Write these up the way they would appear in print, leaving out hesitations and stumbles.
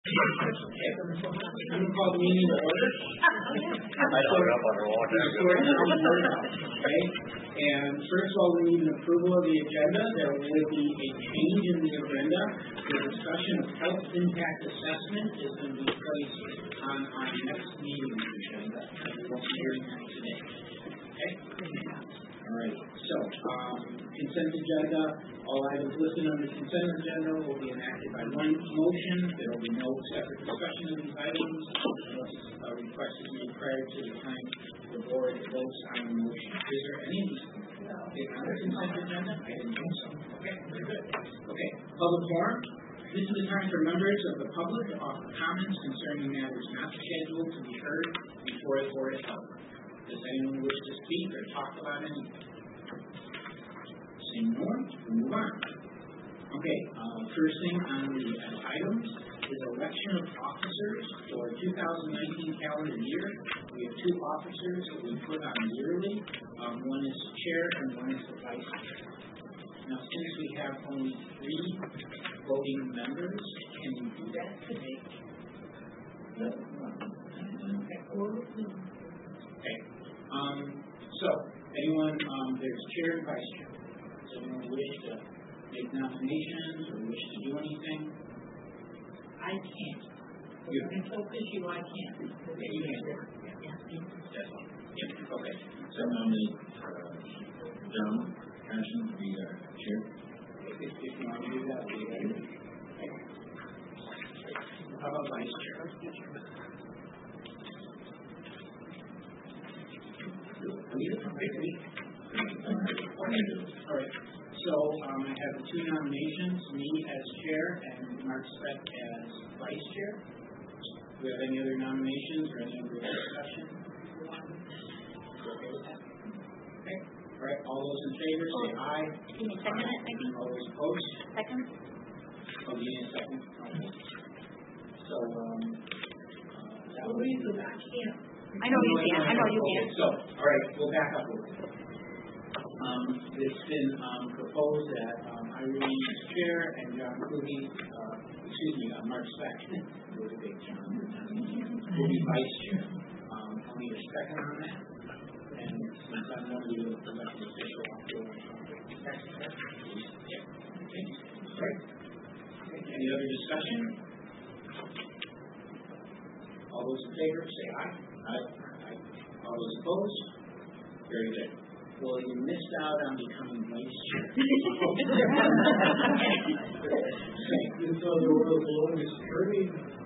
I'm going to call the meeting to order. Okay. And first of all, we need an approval of the agenda. There will be a change in the agenda. The discussion of health impact assessment is going to be placed on our next meeting agenda. We won't be hearing that today. Okay? All right. So, consent agenda. All items listed on the consent agenda will be enacted by one motion. There will be no separate discussion of these items unless a request is made prior to the time the board votes on the motion. Is there any on the consent agenda? I didn't think so. Okay, very good. Okay, public forum. This is the time for members of the public to offer comments concerning matters not scheduled to be heard before the board is held. Does anyone wish to speak or talk about anything? Seeing no one, we'll move on. Okay, first thing on the items is election of officers for 2019 calendar year. We have two officers that we put on yearly. One is the chair and one is the vice chair. Now, since we have only 3 voting members, can you do that today? Okay. So, anyone, there's chair and vice chair. Does anyone wish to make nominations or wish to do anything? I can't. You can focus you, I can't. Yeah, you can't. That's fine. Yeah, okay. So nominate John Cashin to be chair. If you want to do that, we'll do that. Okay. How about vice chair? All right. So I have the 2 nominations, me as chair and Mark Speck as vice chair. Do we have any other nominations or any other discussion? Okay with that? Okay. All right. All those in favor say aye. Can you second it? All those opposed? Second. Oh, you need a second? Okay. So, Louisa, I can't. I know you can. I know you can. So, all right, we'll back up a little bit. It's been proposed that I remain as chair and John Kluge, Mark Speck, will be vice chair. I'll need a second on that. And since I'm one of the elected official, I'll do it. Yeah. Okay. Right. Okay. Any other discussion? All those in favor say aye. Aye. All those opposed? Very good. Well, you missed out on becoming vice chair. You saw the world's longest journey.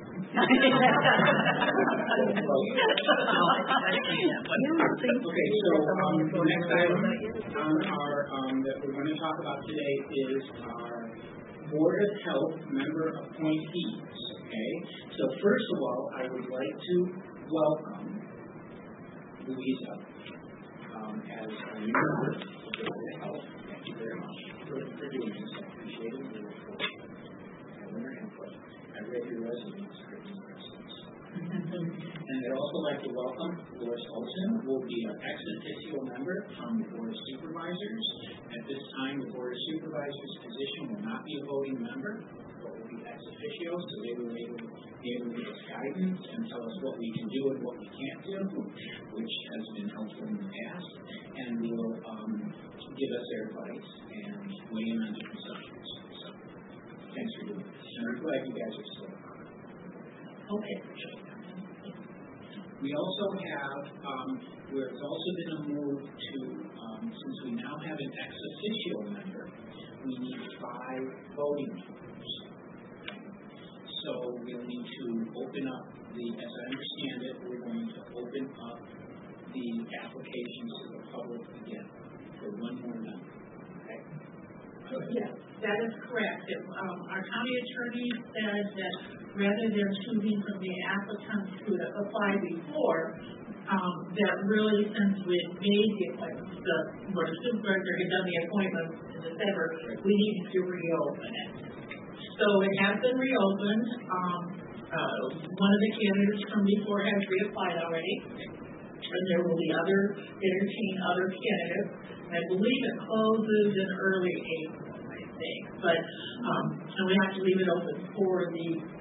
Okay, so the next item on our that we're going to talk about today is our Board of Health member appointees. Okay, so first of all, I would like to welcome Louisa as a new member of the Board of Health. Thank you very much for doing this. I appreciate it. We look forward to having your input. I read your resume. It's pretty impressive. And I'd also like to welcome Lois Olson, who will be an ex officio member from the Board of Supervisors. At this time, the Board of Supervisors position will not be a voting member, but will be ex officio, so they will be able to give us guidance and tell us what we can do and what we can't do, which has been helpful in the past, and will give us their advice and weigh in on different subjects. So, thanks for doing this. And I'm glad you guys are still on. Okay. We also have, there's also been a move to, since we now have an ex officio member, we need 5 voting members. So we'll need to open up as I understand it, we're going to open up the applications to the public again for 1 more member. Okay? Yes, that is correct. Our county attorney said that rather than choosing from the applicants who applied before, that really since we had made the appointments, the Board of Supervisors had done the appointments in December, we needed to reopen it. So it has been reopened. One of the candidates from before has reapplied already, and there will be entertain other candidates. I believe it closes in early April, I think. But and we have to leave it open for the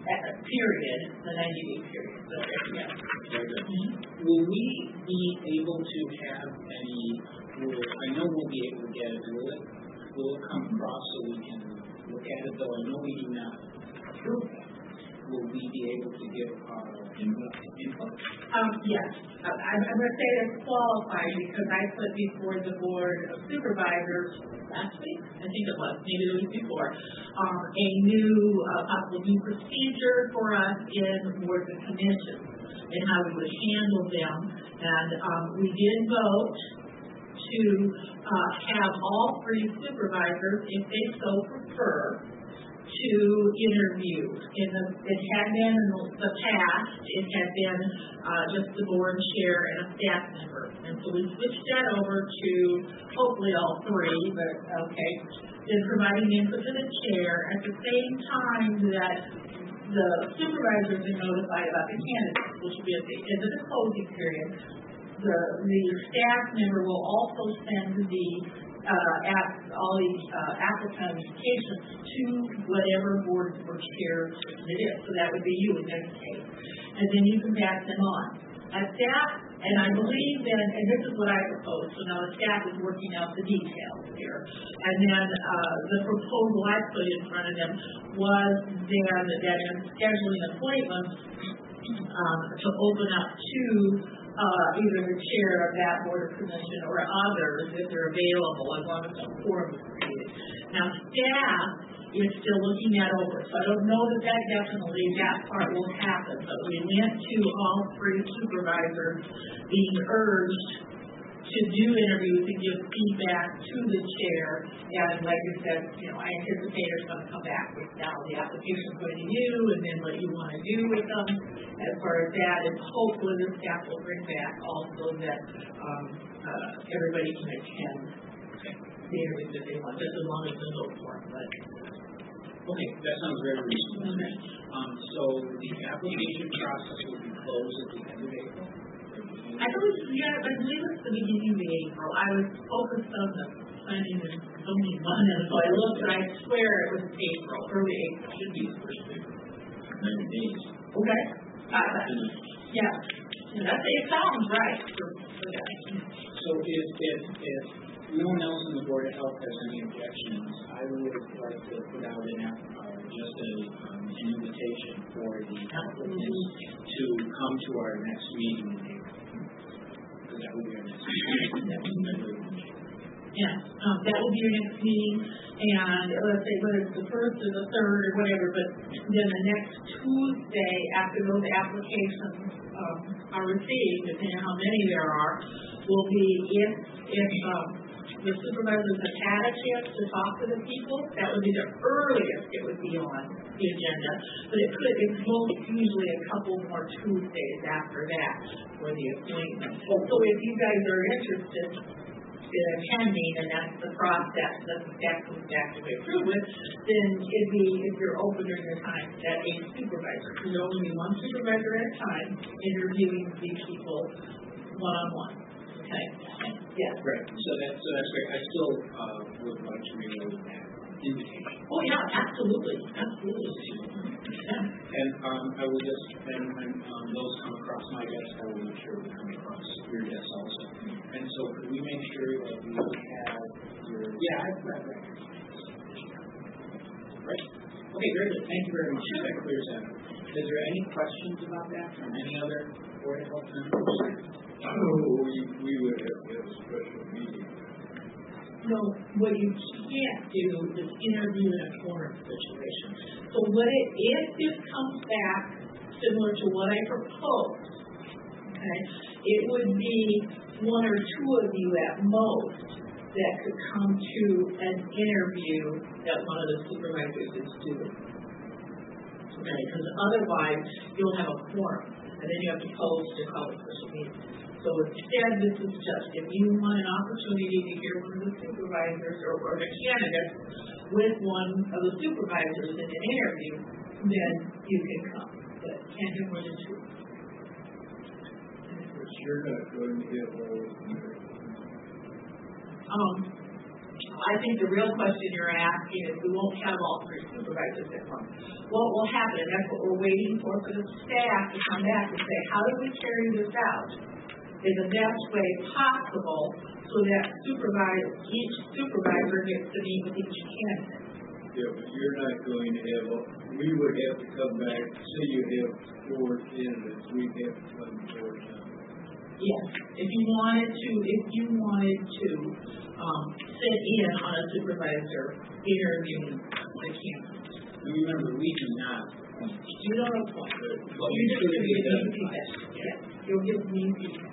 period, the 90-day period. So, yeah. Very good. Will we be able to have any, I know we'll be able to get it, will it come across so we can look at it, though I know we do not approve that. Will we be able to give input? Yes. I'm going to say it's qualified because I put before the Board of Supervisors last week, I think it was, maybe the week before, a new, possible new procedure for us in boards and commissions and how we would handle them. And we did vote to have all 3 supervisors, if they so prefer, to interview. It had been in the past, it had been just the board chair and a staff member. And so we switched that over to hopefully all 3, but okay. Then providing input to the chair at the same time that the supervisors are notified about the candidates, which will be at the end of the closing period. The staff member will also send all these applications to whatever board or chair it is. So that would be you in this case. And then you can pass them on. At that, and I believe then, and this is what I proposed, so now the staff is working out the details here. And then the proposal I put in front of them was then that in scheduling appointments to open up to either the chair of that board of commission or others if they're available, as long as a quorum is created. Now, staff is still looking that over, so I don't know that definitely that part will happen, but we went to all 3 supervisors being urged to do interviews and give feedback to the chair. And like I said, I anticipate it's going to come back with now the application going to you and then what you want to do with them. As far as that, and hopefully the staff will bring back also that everybody can attend the interviews if they want, just as long as there's no form. Okay, that sounds very reasonable. Okay. So the application process will be closed at the end of April? I believe it's the beginning of April. I was focused on the planning and zoning one, and so I looked, and I swear it was April, early April. Should be the first week. 90 days. Okay. Yeah. It sounds right. So if no one else in the Board of Health has any objections, I would like to put out just an invitation for the applicants to come to our next meeting in April. Because that will be our next meeting. Yes, that will be your next meeting, and let's say whether it's the 1st or the 3rd or whatever, but then the next Tuesday after those applications are received, depending on how many there are, will be if the supervisors have had a chance to talk to the people, that would be the earliest it would be on the agenda, but it's most usually a couple more Tuesdays after that for the appointment. So if you guys are interested in attending, and that's the process that the staff comes back to approve it, then it'd be, if you're open during your time, that a supervisor, because there'll only be one supervisor at a time interviewing these people one-on-one. Okay? Yes. Great. So that's great. I still would like to relay that invitation. Oh yeah, absolutely. Yeah. And I will just, and when those come across my desk, I will make sure they come across your desk also. And so could we make sure that we have your, I've got that. Right. Okay, very good. Thank you very much. That clears that up. Is there any questions about that from any other Board of Health members? We would have to have a special meeting. No, what you can't do is interview in a forum situation. So if this comes back similar to what I proposed, okay, it would be 1 or 2 of you at most that could come to an interview that one of the supervisors is doing. Okay, because otherwise you'll have a quorum, and then you have to post to call a special meeting. So instead, this is just, if you want an opportunity to hear one of the supervisors or the candidates with one of the supervisors in an interview, then you can come. But can't do more than 2. But you're not going to get all of them. I think the real question you're asking is we won't have all three supervisors at once. What will happen, and that's what we're waiting for the staff to come back and say, how do we carry this out in the best way possible so that each supervisor gets to meet with each candidate? Yeah, but you're not going to have, we would have to come back, say you have 4 candidates, we'd have to come 4 times. Yes, if you wanted to sit in on a supervisor interviewing the candidate. Remember, we do not. You don't appoint. Well, You just give me done. feedback. Yes, you'll give me feedback.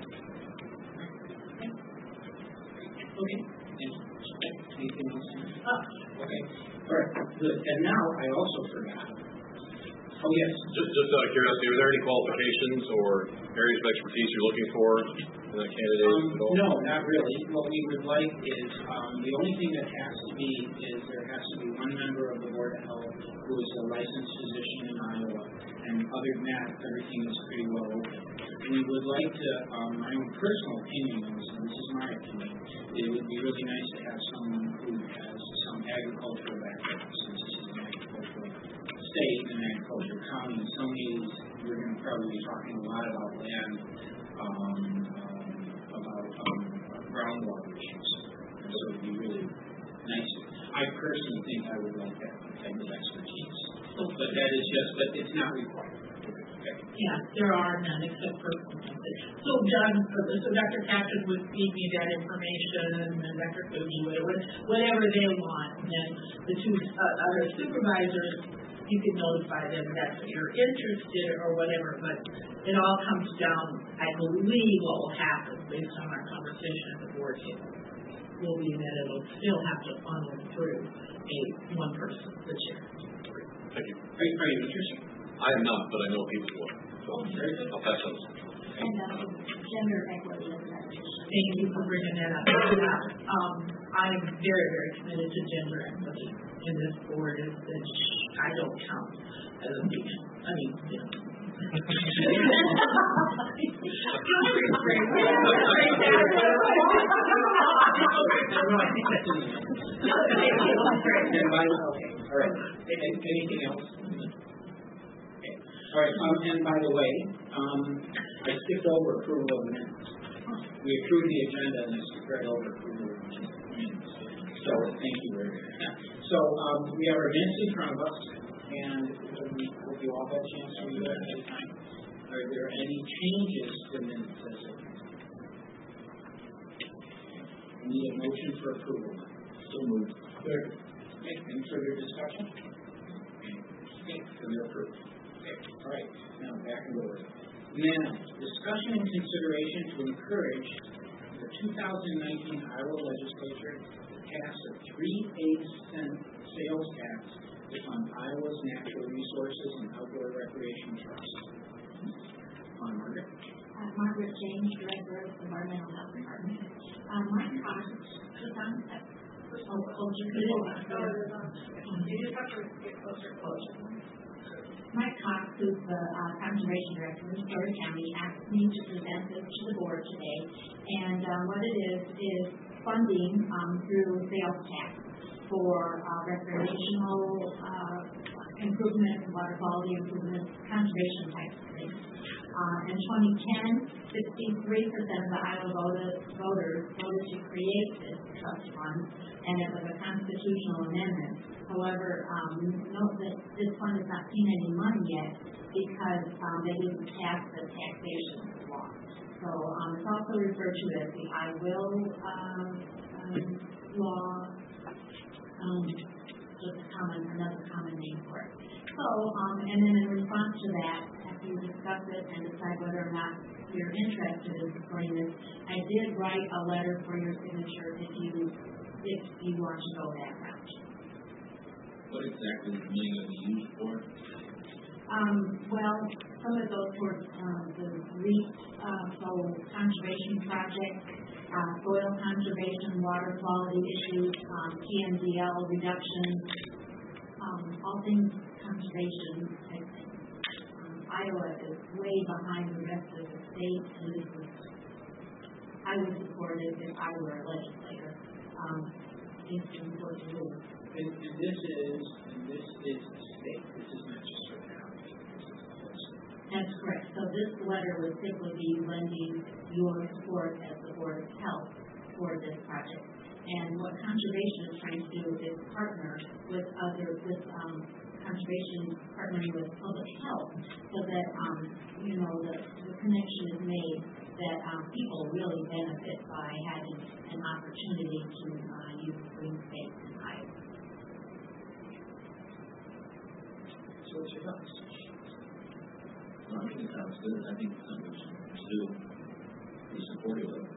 Okay. Anything else? Okay. All right, good. And now I also forgot. Oh, yes. Just out of curiosity, are there any qualifications or areas of expertise you're looking for in a candidate at all? No, not really. What we would like is, the only thing that has to be is there has to be one member of the Board of Health who is a licensed physician in Iowa. And other than that, everything is pretty well open. We would like to, my own personal opinion is, and this is my opinion, it would be really nice to have someone who has some agricultural background, since this is an agricultural state and agricultural county. In some ways, we're going to probably be talking a lot about land, about groundwater issues. And so it would be really nice. I personally think I would like that type of expertise. But that is just, but it's not required. Yeah, there are none except for so Dr. Patrick would feed me that information, and Dr. Coogie, whatever they want. And then the two other supervisors, you can notify them that you're interested or whatever. But it all comes down, I believe, what will happen based on our conversation at the board table will be that it'll still have to funnel through one person, the chair. Thank you. Are you interested? I am not, but I know people who are. So I'll pass on. And gender equity is that issue. Thank you for bringing that up. I'm very, very committed to gender equity in this board. I don't count as a female. I mean, you know. All right. Anything else? All right, and by the way, I skipped over approval of the minutes. We approved the agenda and I skipped right over approval of the minutes. So thank you very much. So we have our minutes in front of us, and we hope you all had a chance to review that at the time. Are there any changes to the minutes as of now? I need a motion for approval. So moved. Third. Okay, any further discussion? Okay, so they're approved. All right, now back in order. Now, discussion and consideration to encourage the 2019 Iowa legislature to pass a 3/8 sales tax on Iowa's natural resources and outdoor recreation trust. Margaret? Margaret James, Director of Environmental Health Department. Mike Cox is on that. Mike Cox, who's the Conservation Director in Story County, asked me to present this to the board today. And what it is funding through sales tax for recreational improvement, water quality improvement, conservation type of things. In 2010, 63% of the Iowa voters voted to create this trust fund, and it was a constitutional amendment. However, note that this fund has not seen any money yet because they didn't pass the taxation law. So it's also referred to as the I Will law, just another common name for it. So, and then in response to that, after you discuss it and decide whether or not you're interested in supporting this, I did write a letter for your signature if you want to go that route. What exactly is the money going to be used for? Well, some of those towards the REAP, so conservation projects, soil conservation, water quality issues, TMDL reduction, all things conservation type things. Iowa is way behind the rest of the state, and I would support it if I were a legislator. in Fort Louis. And this is the state, this is not just for the county. That's correct. So this letter would simply be lending your support as the Board of Health for this project. And what conservation is trying to do is partner with conservation partnering with public health so that, the connection is made that people really benefit by having an opportunity to use green space and hide. So what's your thoughts? Well, I think it sounds good. I think it's something we should pursue, be supportive of.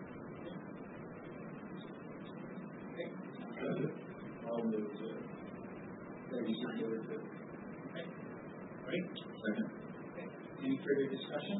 Okay. I'll move to. Ready to do it? Okay. Right? Second. Okay. Any further discussion?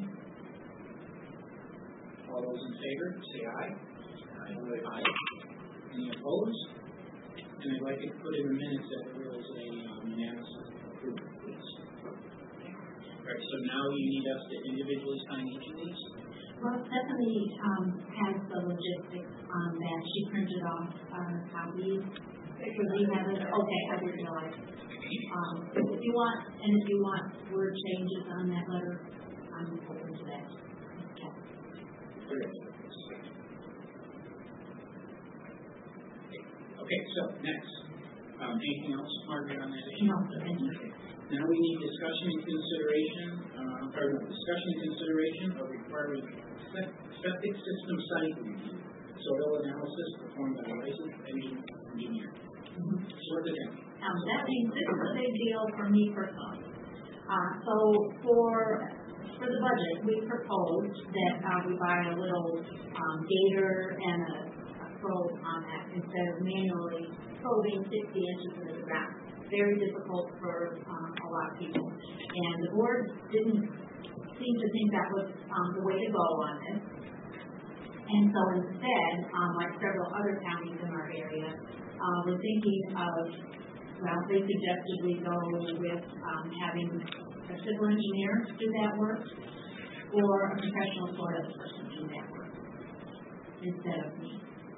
All those in favor, say aye. Aye. Any opposed? And I'd like to put in the minutes that there was a unanimous approval, please. All right, so now you need us to individually sign each of these? Well, Stephanie has the logistics on that. She printed off copies. So we have it. Okay, I didn't realize. If you want word changes on that letter, I'm open to that. Okay, so next. Anything else, Margaret, on that issue? No, thank you. Now we need discussion and consideration of requiring septic system site review, soil analysis performed by a licensed engineer. Sort it out. That means this is a big deal for me personally. So for the budget, we proposed that we buy a little gator and a probe on that instead of manually probing 60 inches into the ground. Very difficult for a lot of people. And the board didn't seem to think that was the way to go on this. And so instead, like several other counties in our area, we're thinking of, they suggested we go with having a civil engineer do that work or a professional soil person do that work instead of me.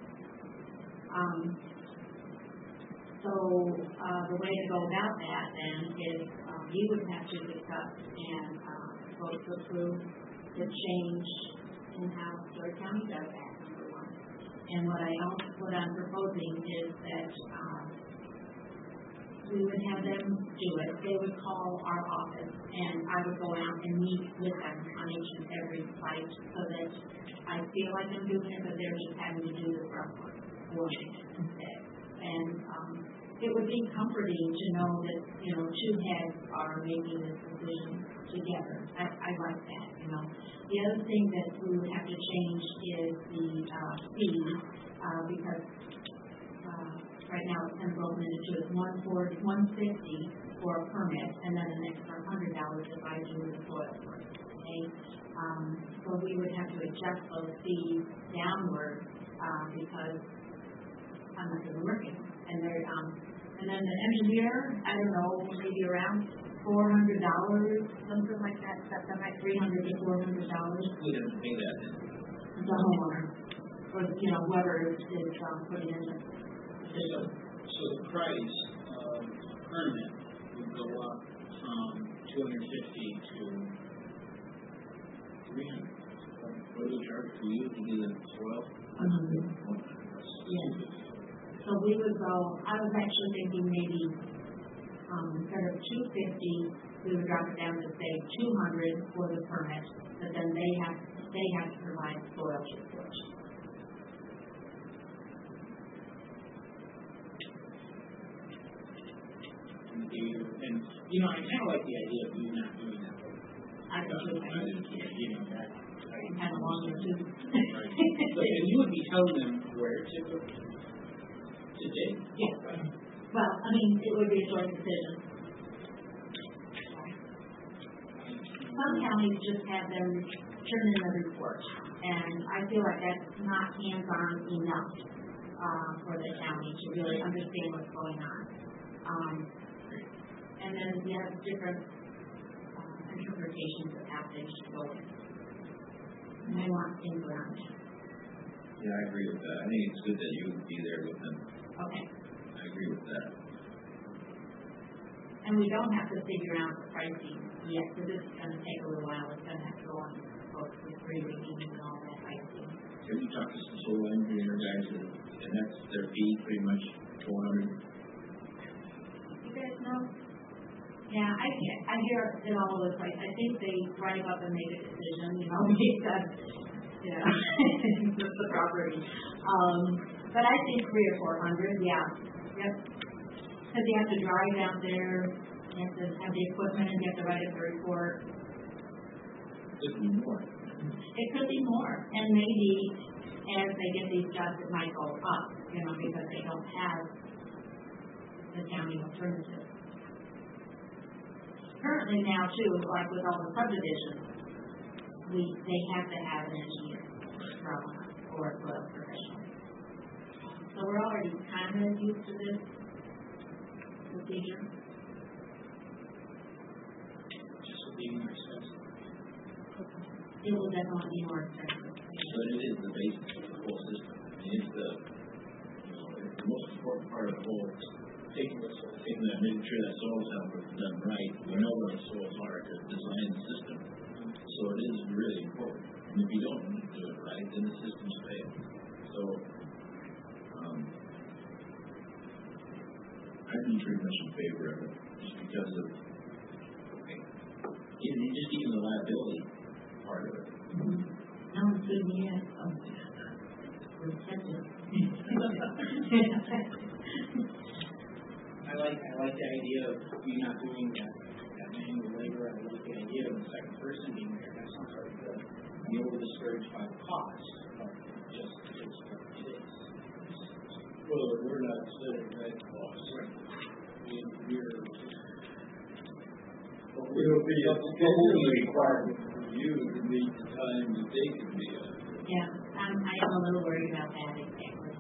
So the way to go about that then is you would have to discuss and vote to approve the change in how Story County does that, number one. And what I'm proposing is that we would have them do it. They would call our office, and I would go out and meet with them on each and every site so that I feel like I'm doing it, but they're just having to do the rough work for me instead. And it would be comforting to know that, two heads are making this decision together. I like that, The other thing that we would have to change is the fee, because right now it's kind of broken into two. It's $150 for a permit, and then an extra $100 if I do the soil work. Okay, so we would have to adjust those fees downward because I'm not going to work it. And then the engineer, I don't know, maybe around $400, something like that, something like $300 to $400. We have to pay that then. The homeowner, or whoever is putting in the system. So the price of permit would go up from $250 to $300. What do we charge for you to do the soil? $100. Yes. So we would go, I was actually thinking maybe instead of $250, we would drop it down to say $200 for the permit, but then they have to provide soil support. And I kind of like the idea of you not doing that. I do. That Kind of longer too. and you would be telling them where to dig? Yes. Well, it would be a joint decision. Some counties just have them turn in a report, and I feel like that's not hands-on enough for the county to really understand what's going on. And then you have different interpretations of how things should go in. And I want things around. Yeah, I agree with that. I think it's good that you would be there with them. Okay. agree with that. And we don't have to figure out the pricing yet, because this is going to take a little while. It's going to have to go on books with reading and all that pricing. Have you talked to some solar engineer guys, and that's their fee, pretty much $400? You guys know? Yeah, I hear it all over the place. I think they drive up and make a decision, because, it's the property. But I think 300 or 400, yeah. Yep. Because you have to drive out there, you have to have the equipment, and you have to write up the report. Could be more. It could be more. And maybe as they get these jobs, it might go up, because they don't have the county alternative. Currently now, too, like with all the subdivisions, they have to have an engineer or a soil professional. So we're already kind of used to this procedure. Just will be more expensive. It will definitely be more expensive. But it is the basis of the whole system. I mean, it's the most important part of the whole, taking that, making sure that soil sample is done right. We know what the soils are to design the system. So it is really important. And if you don't do it right, then the systems fail. So, I'd be pretty much in favor of it, just because of, even the liability part of it. No one's good yet. I like the idea of you not doing that manual labor. I like the idea of the second person being there. That sounds very good. I'm a little discouraged by the cost, but just what it is. Well, we're not setting that cost. It'll be a scheduling requirement for you to meet the time that they can be on. Yeah, I am a little worried about that, exactly.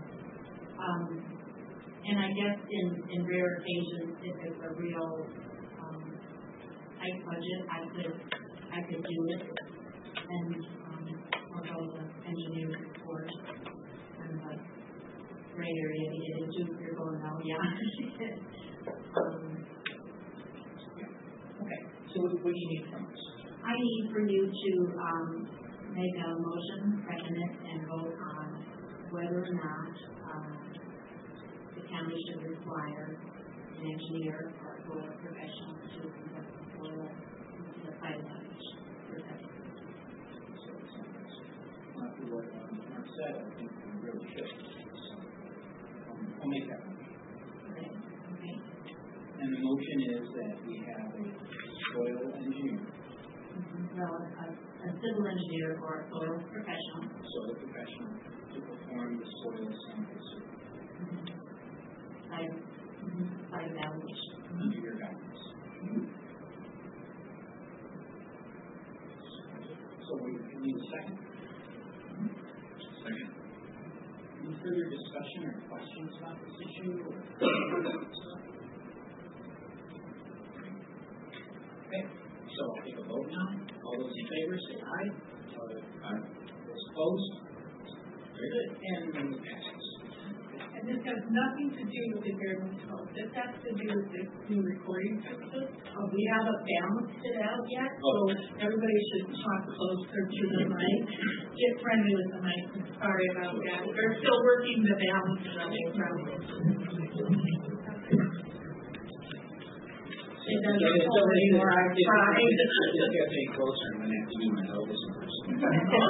And I guess in rare occasions, if it's a real tight budget, I could do it, and although the engineer's report kind of a gray area to get into, you're going, oh yeah. Okay, so what do you need from us? I need for you to make a motion, second it, and vote on whether or not the county should require an engineer or a soil professional to conduct the soil into the site evaluation. So it sounds like what Mark said, I think we really should. So I'll make that motion. Okay. And the motion is that we have a soil engineer. Well, a civil engineer or a soil professional. Soil professional to perform the soil sample survey Site evaluation. under your guidance. So we need a second. Second. Any further discussion or questions about this issue? Okay, so I'll take a vote now. All those in favor say aye. Aye. Those opposed? Very good. And then it passes. And this has nothing to do with the environmental health. This has to do with this new recording system. We haven't balanced it out yet, so everybody should talk closer to the mic. Get friendly with the mic. I'm sorry about that. We're still working the balance of it. It doesn't hold anymore. I tried. Just get me closer. I'm going to have to do my Elvis impersonation.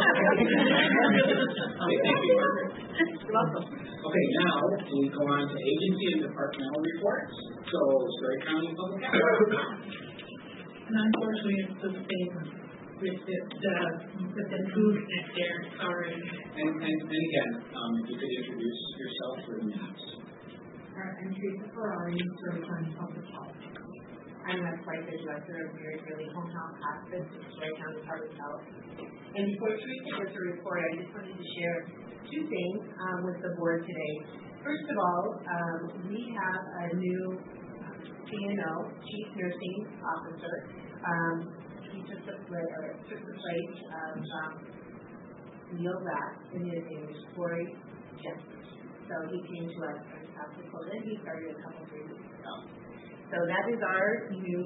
Okay, thank you, Margaret. You're welcome. Okay, now we go on to agency and departmental reports. So, Surrey County Public Health. And unfortunately, it's the same with the movement there. Sorry. And again, if you could introduce yourself for the minutes. I'm Teresa Ferrari, Surrey County Public Health. I'm a Spicer Director of Mary Gurley Home Health Hospice in Surrey County Public Health. And before Teresa gives her report, I just wanted to share two things with the board today. First of all, we have a new CNO, Chief Nursing Officer. He took the place of Neil Rath, and his name is Corey Jeffers. So he came to us from South Dakota. He started a couple 3 weeks ago. So that is our new,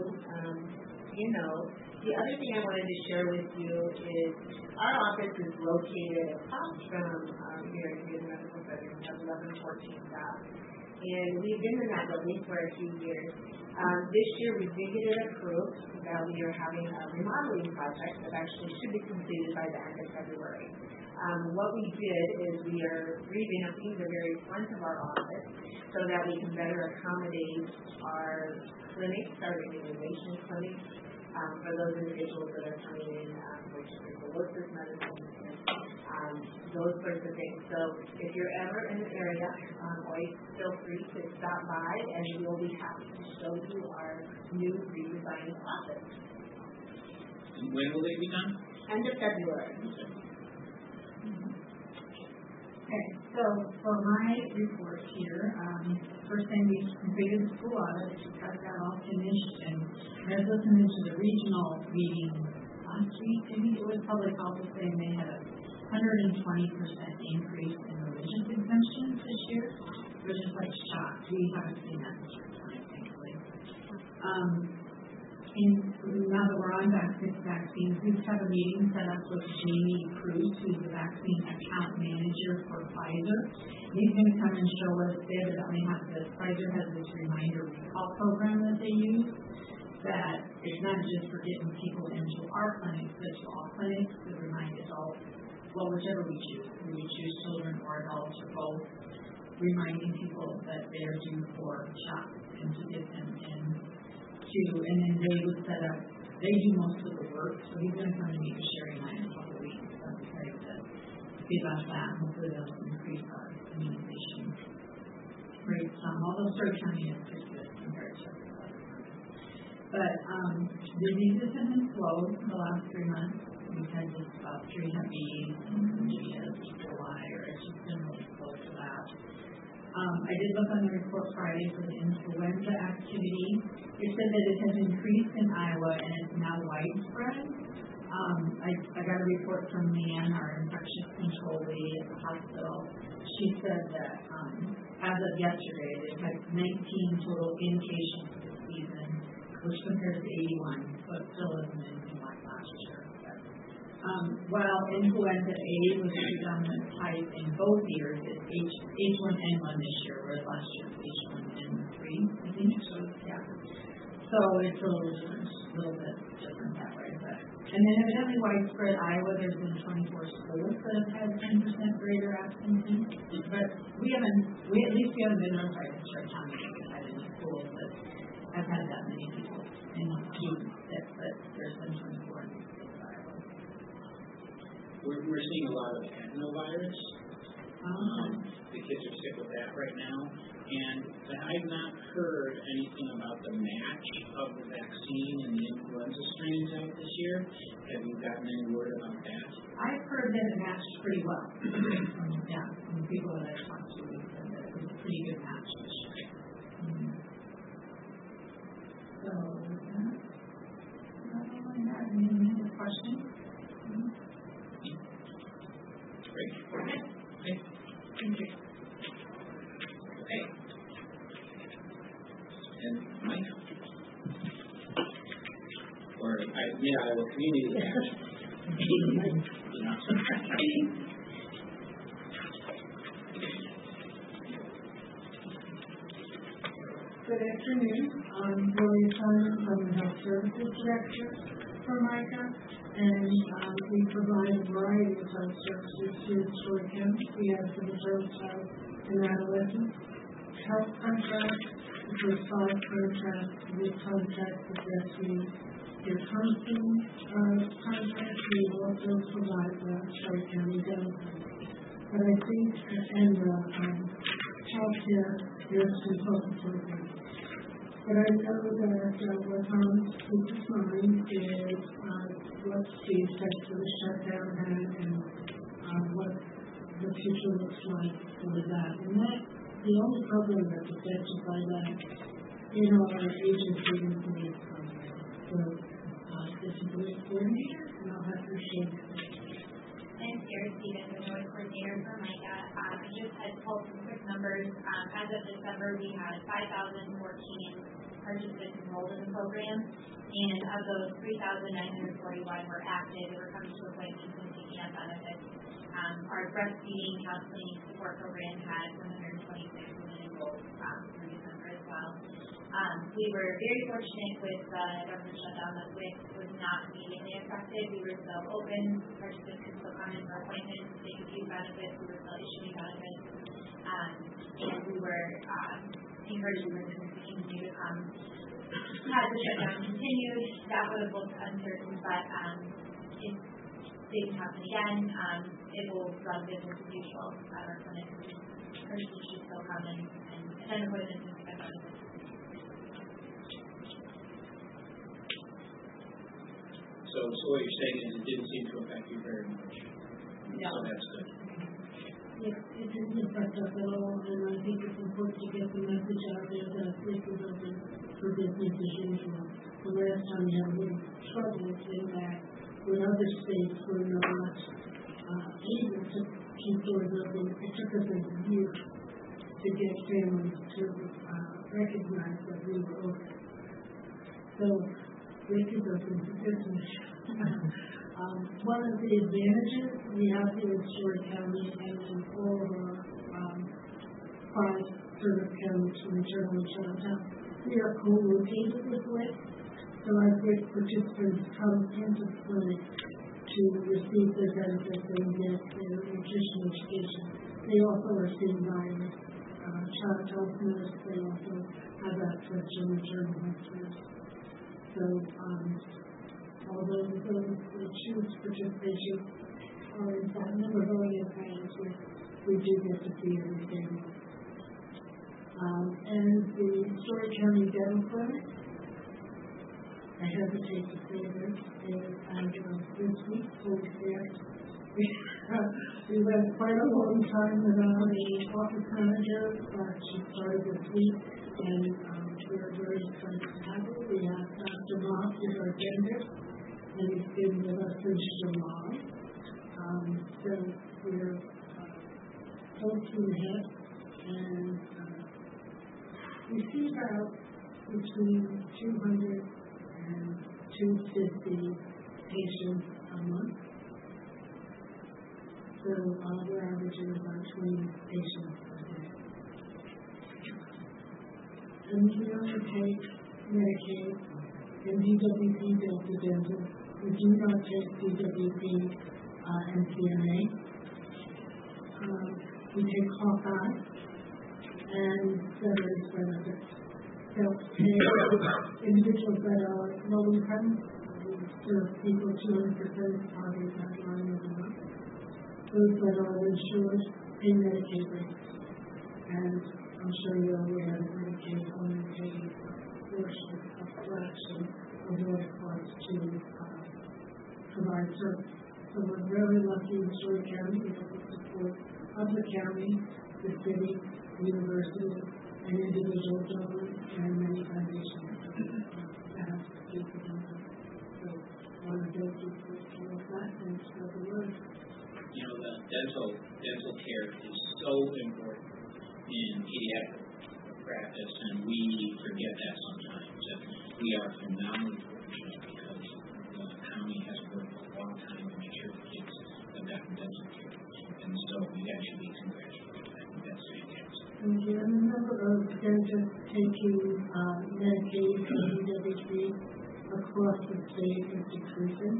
The other thing I wanted to share with you is our office is located across from American Medical Center. We have 1114 staff. And we've been in that building for a few years. This year we did get it approved that we are having a remodeling project that actually should be completed by the end of February. What we did is we are revamping the very front of our office so that we can better accommodate our clinics, our immunization clinics, for those individuals that are coming in, which is the workers' medicine, and those sorts of things. So if you're ever in the area, always feel free to stop by, and we'll be happy to show you our new redesigned office. And when will they be done? End of February. Okay, so for my report here, first thing we completed the school audit, we got that all finished, and I was listening to the regional meeting last week. I think it was public health was saying they had a 120% increase in religious exemptions this year, which is like shocked. We haven't seen that in some time, thankfully. And now that we're on vaccines, we have a meeting set up with Jamie Cruz, who's the vaccine account manager for Pfizer. He's going to come and show us. They evidently have this. Pfizer has this reminder recall program that they use. That it's not just for getting people into our clinics, but to all clinics to remind adults. Well, whichever we choose, we choose children or adults or both, reminding people that they are due for shots and to get them in. And then they would set up, they do most of the work, so he's going to come and meet with Sherry and I in a couple of weeks. So I'm excited to see about that. Hopefully that'll increase our immunization rates. Although Story County is pretty good compared to other counties. But diseases have been slow the last 3 months. We've had just about 3 heavy July, or it's just been really slow for that. I did look on the report Friday for the influenza activity. It said that it has increased in Iowa and it's now widespread. I got a report from Nan, our infectious control lady at the hospital. She said that as of yesterday, they've had 19 total inpatients this season, which compares to 81, but still isn't anything like last year. While influenza A was the predominant type in both years, it's H1N1 this year, whereas last year it was H1N3, I think. So, yeah. So it's a little bit different that way. And then evidently widespread Iowa, there's been 24 schools that have had 10% greater absentee. But we haven't been notified in Story County that we've had any schools that have had that many people in students sick, but there's been 24 in the state of Iowa. We're seeing a lot of adenovirus. The kids are sick with that right now. And I've not heard anything about the match of the vaccine and the influenza strains out this year. Have you gotten any word about that? I've heard that it matched pretty well. From the people that I've talked to, said that it was a pretty good match this year. So, any other questions? Great. Okay. Thank you. Okay. And Mike? Or Mid-Iowa Community Action. Good afternoon. I'm Gloria Simon from the Health Services Director for MICA, and we provide a variety of health services to Story County. We have for the adult child and adolescent health contracts, the 5 contracts, with contracts with breastfeeding. Your counseling contract, we also provide the Story County dental. But I think, and health care, there's some focus on that. But I know that what Tom's keeps in mind is what the effects of the shutdown had and what the future looks like for that. And that, the only program that's affected by that in our agency is the NAEP program. So this is the coordinator, and I'll have her share that. Thank Sarah Stevens, the Noise Coordinator for MICA. I just had pulled some quick numbers. As of December, we had 5,014 participants enrolled in the program, and of those, 3,941 were active. They were coming to appointments and taking up benefits. Our breastfeeding counseling support program had 126 women enrolled through December as well. We were very fortunate with the government shutdown that WIC was not immediately affected. We were still open. Participants could still come in for appointments. They could use benefits. We were still issuing benefits. And we were encouraging women to continue to come. Had the shutdown continued, that would have looked uncertain, but if things happen again, it will run business as usual at our clinic. Participants should still come and attend appointments and get benefits. So what you're saying is it didn't seem to affect you very much. No. So that's good. Yes, it didn't affect us at all, and I think it's important to get the message out there that this is open for business as usual. The last time we had a little trouble in that when other states were not able to keep doors open, it took us a year to get families to recognize that we were open. So, this is open for business. One of the advantages we have here in Story County and in all of our 5 service counties from Internal and Charlottetown, we are co-located with WIC. So as WIC participants come into the clinic to receive their benefits and get their nutrition education, they also are seen by child health nurse. They also have access to maternal health nurse. So, although those who choose participation are in fact never going in hands with, we do get to see every family. And the Story County Dental Clinic, I hesitate to say this, is this week fully staffed. We went quite a long time without the office manager, but she started this week, and we're very excited to have her. We have Dr. Moss, who's our dentist, and he's been with us since July. So we're full steam ahead, and we see about between 200 and 250 patients a month. So we're averaging about 20 patients a day. And we only take Medicaid and DWP Delta Dental. We do not take DWP and PMA. We take Hawkeye and veterans benefits. Self-pay individuals that are low income, we serve people 200% poverty line every month. Those that are insured pay Medicaid rates. And I'm sure you're aware that Medicaid only pays a portion, a fraction of what it costs to provide service. So we're very lucky in Story County to have the support of the county, the city, the university, and individual donors, and many foundations that have to do with them. So I want to thank you for that and spread the word. You know, the dental care is so important in pediatric practice, and we forget that sometimes. That we are phenomenally fortunate because the county has worked a long time to make sure the kids have gotten dental care, and so we actually be congratulated. I think that's fantastic. Thank you. And the number of dentists taking Medicaid and DWP across the state is decreasing,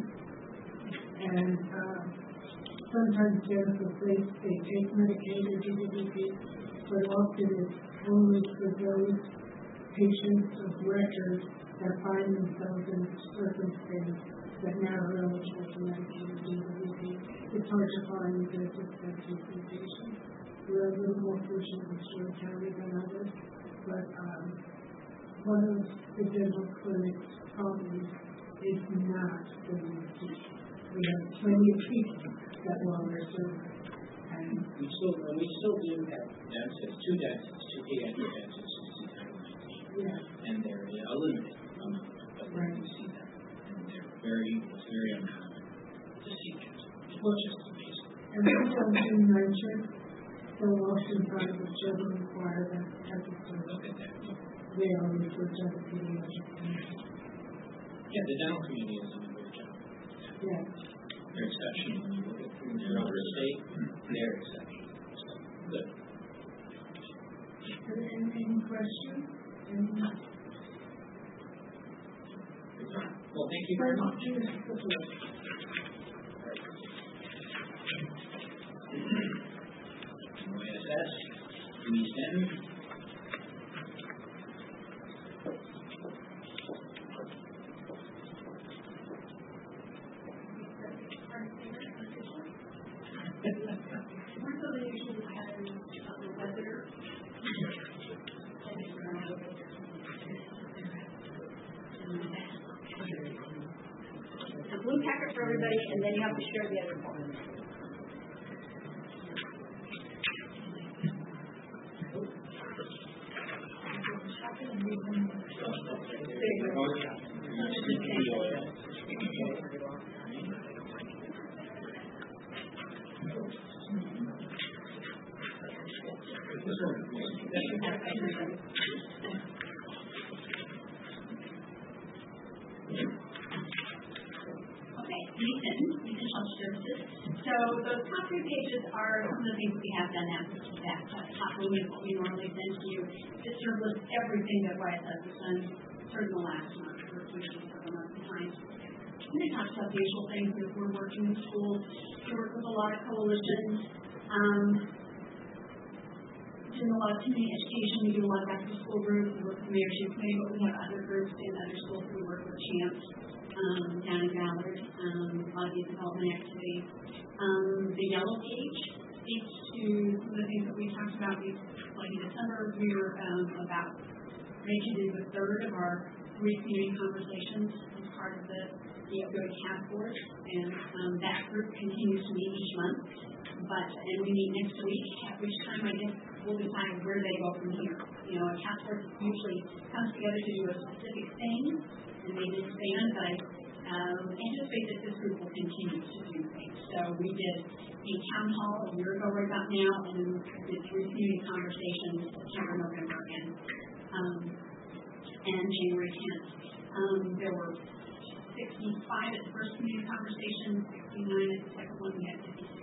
and sometimes dentists they take Medicaid or DWP, but often it's only for those patients of record that find themselves in a circumstance that now are eligible for Medicaid or DWP. It's hard to find dentists that take these patients. We're a little more fortunate in Story County than others, but one of the dental clinic's problems is not the need. We have plenty of people that want their service. And we still do have dentists, 2 pediatric dentists who see Title 19. Yeah. And they're a limited amount, but we see them. And it's very uncommon to see them. It's just amazing. And this has been mentioned, the Washington Private Children require that type of service. They are referred to the pediatric community. Yeah, the dental community is doing a great job. Yes. They're exceptional. When you look at throughout the state, they're exceptional. So, good. Any questions? Well, thank you very much. OSS, Denise Denton. A blue packet for everybody, and then you have to share the other form. So those top 3 pages are some of the things we have done at that top room is what we normally send to you. This sort of lists everything that YSS has done sort of in the last month or usually several months of time. And they talk about the usual things that we're working in schools. We work with a lot of coalitions, doing a lot of community education. We do a lot of after school groups. We work with the Mayor's Youth Committee, but we have other groups in other schools. We work with CHAMPS down in Ballard, a lot of these development activities. The yellow page speaks to some of the things that we talked about. Like in December, we were about ready to do the third of our 3 community conversations as part of the opioid task force, and that group continues to meet each month. And we meet next week, at which time I guess we'll decide where they go from here. You know, a task force usually comes together to do a specific thing, and they expand, but I anticipate that this group will continue to do things. So we did a town hall a year ago right about now, and then did 3 community conversations September, November, and January 10th. There were 65 at the first community conversation, 69 at the second one. We had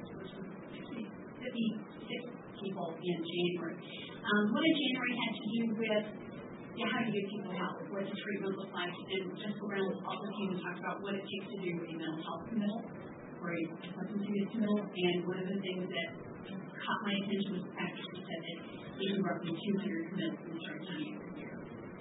56 people in January. One in January had to do with how do you give people help, what does treatment look like, and just around also came and talked about what it takes to do a mental health committal or a substance use committal. And one of the things that caught my attention was the fact that she said that even roughly 200 committals in Stark County every year.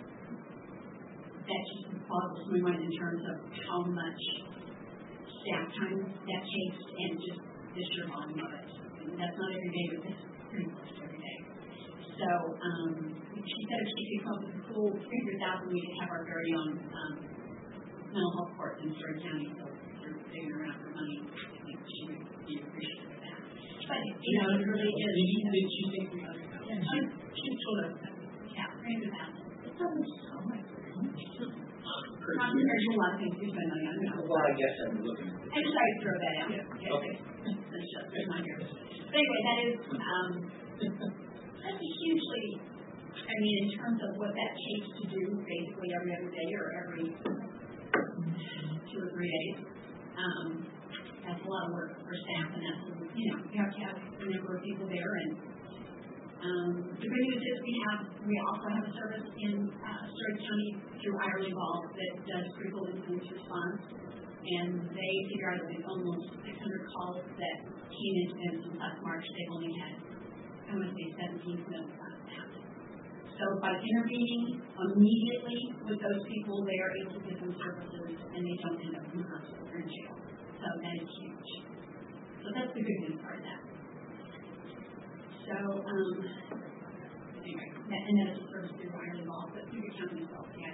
That just boggles my mind in terms of how much staff time that takes and just the sheer volume of it. And that's not every day, but that's pretty close to every day. So she said if she could come up with a cool 300,000, we could have our very own mental health court in Stark County. So if you're digging around for money, I think she would be appreciative of that. But, you know, it really is. Did she say 300,000? She told us that. Yeah, 300,000. It doesn't sound like very much. There's a lot of things we spend money on. Well, I guess I'm looking at it. I just thought I'd throw that out. Yeah. Okay. There's my here. But anyway, that is, that's a hugely, I mean, in terms of what that takes to do basically every other day or every 2 or 3 days. That's a lot of work for staff, and that's, you know, you have to have a number of people there. And the good news is we also have a service in Stark County through Ireland Ball that does critical incident response. And they figure out that there's almost 600 calls that came into them since last March. They've only had, I want to say, 17 commitments on that. So by intervening immediately with those people, they are able to give them services, and they don't end up in the hospital or in jail. So that is huge. So that's the good news part of that. So, anyway, and that is a service through Ireland Ball, but through the county as well, yes.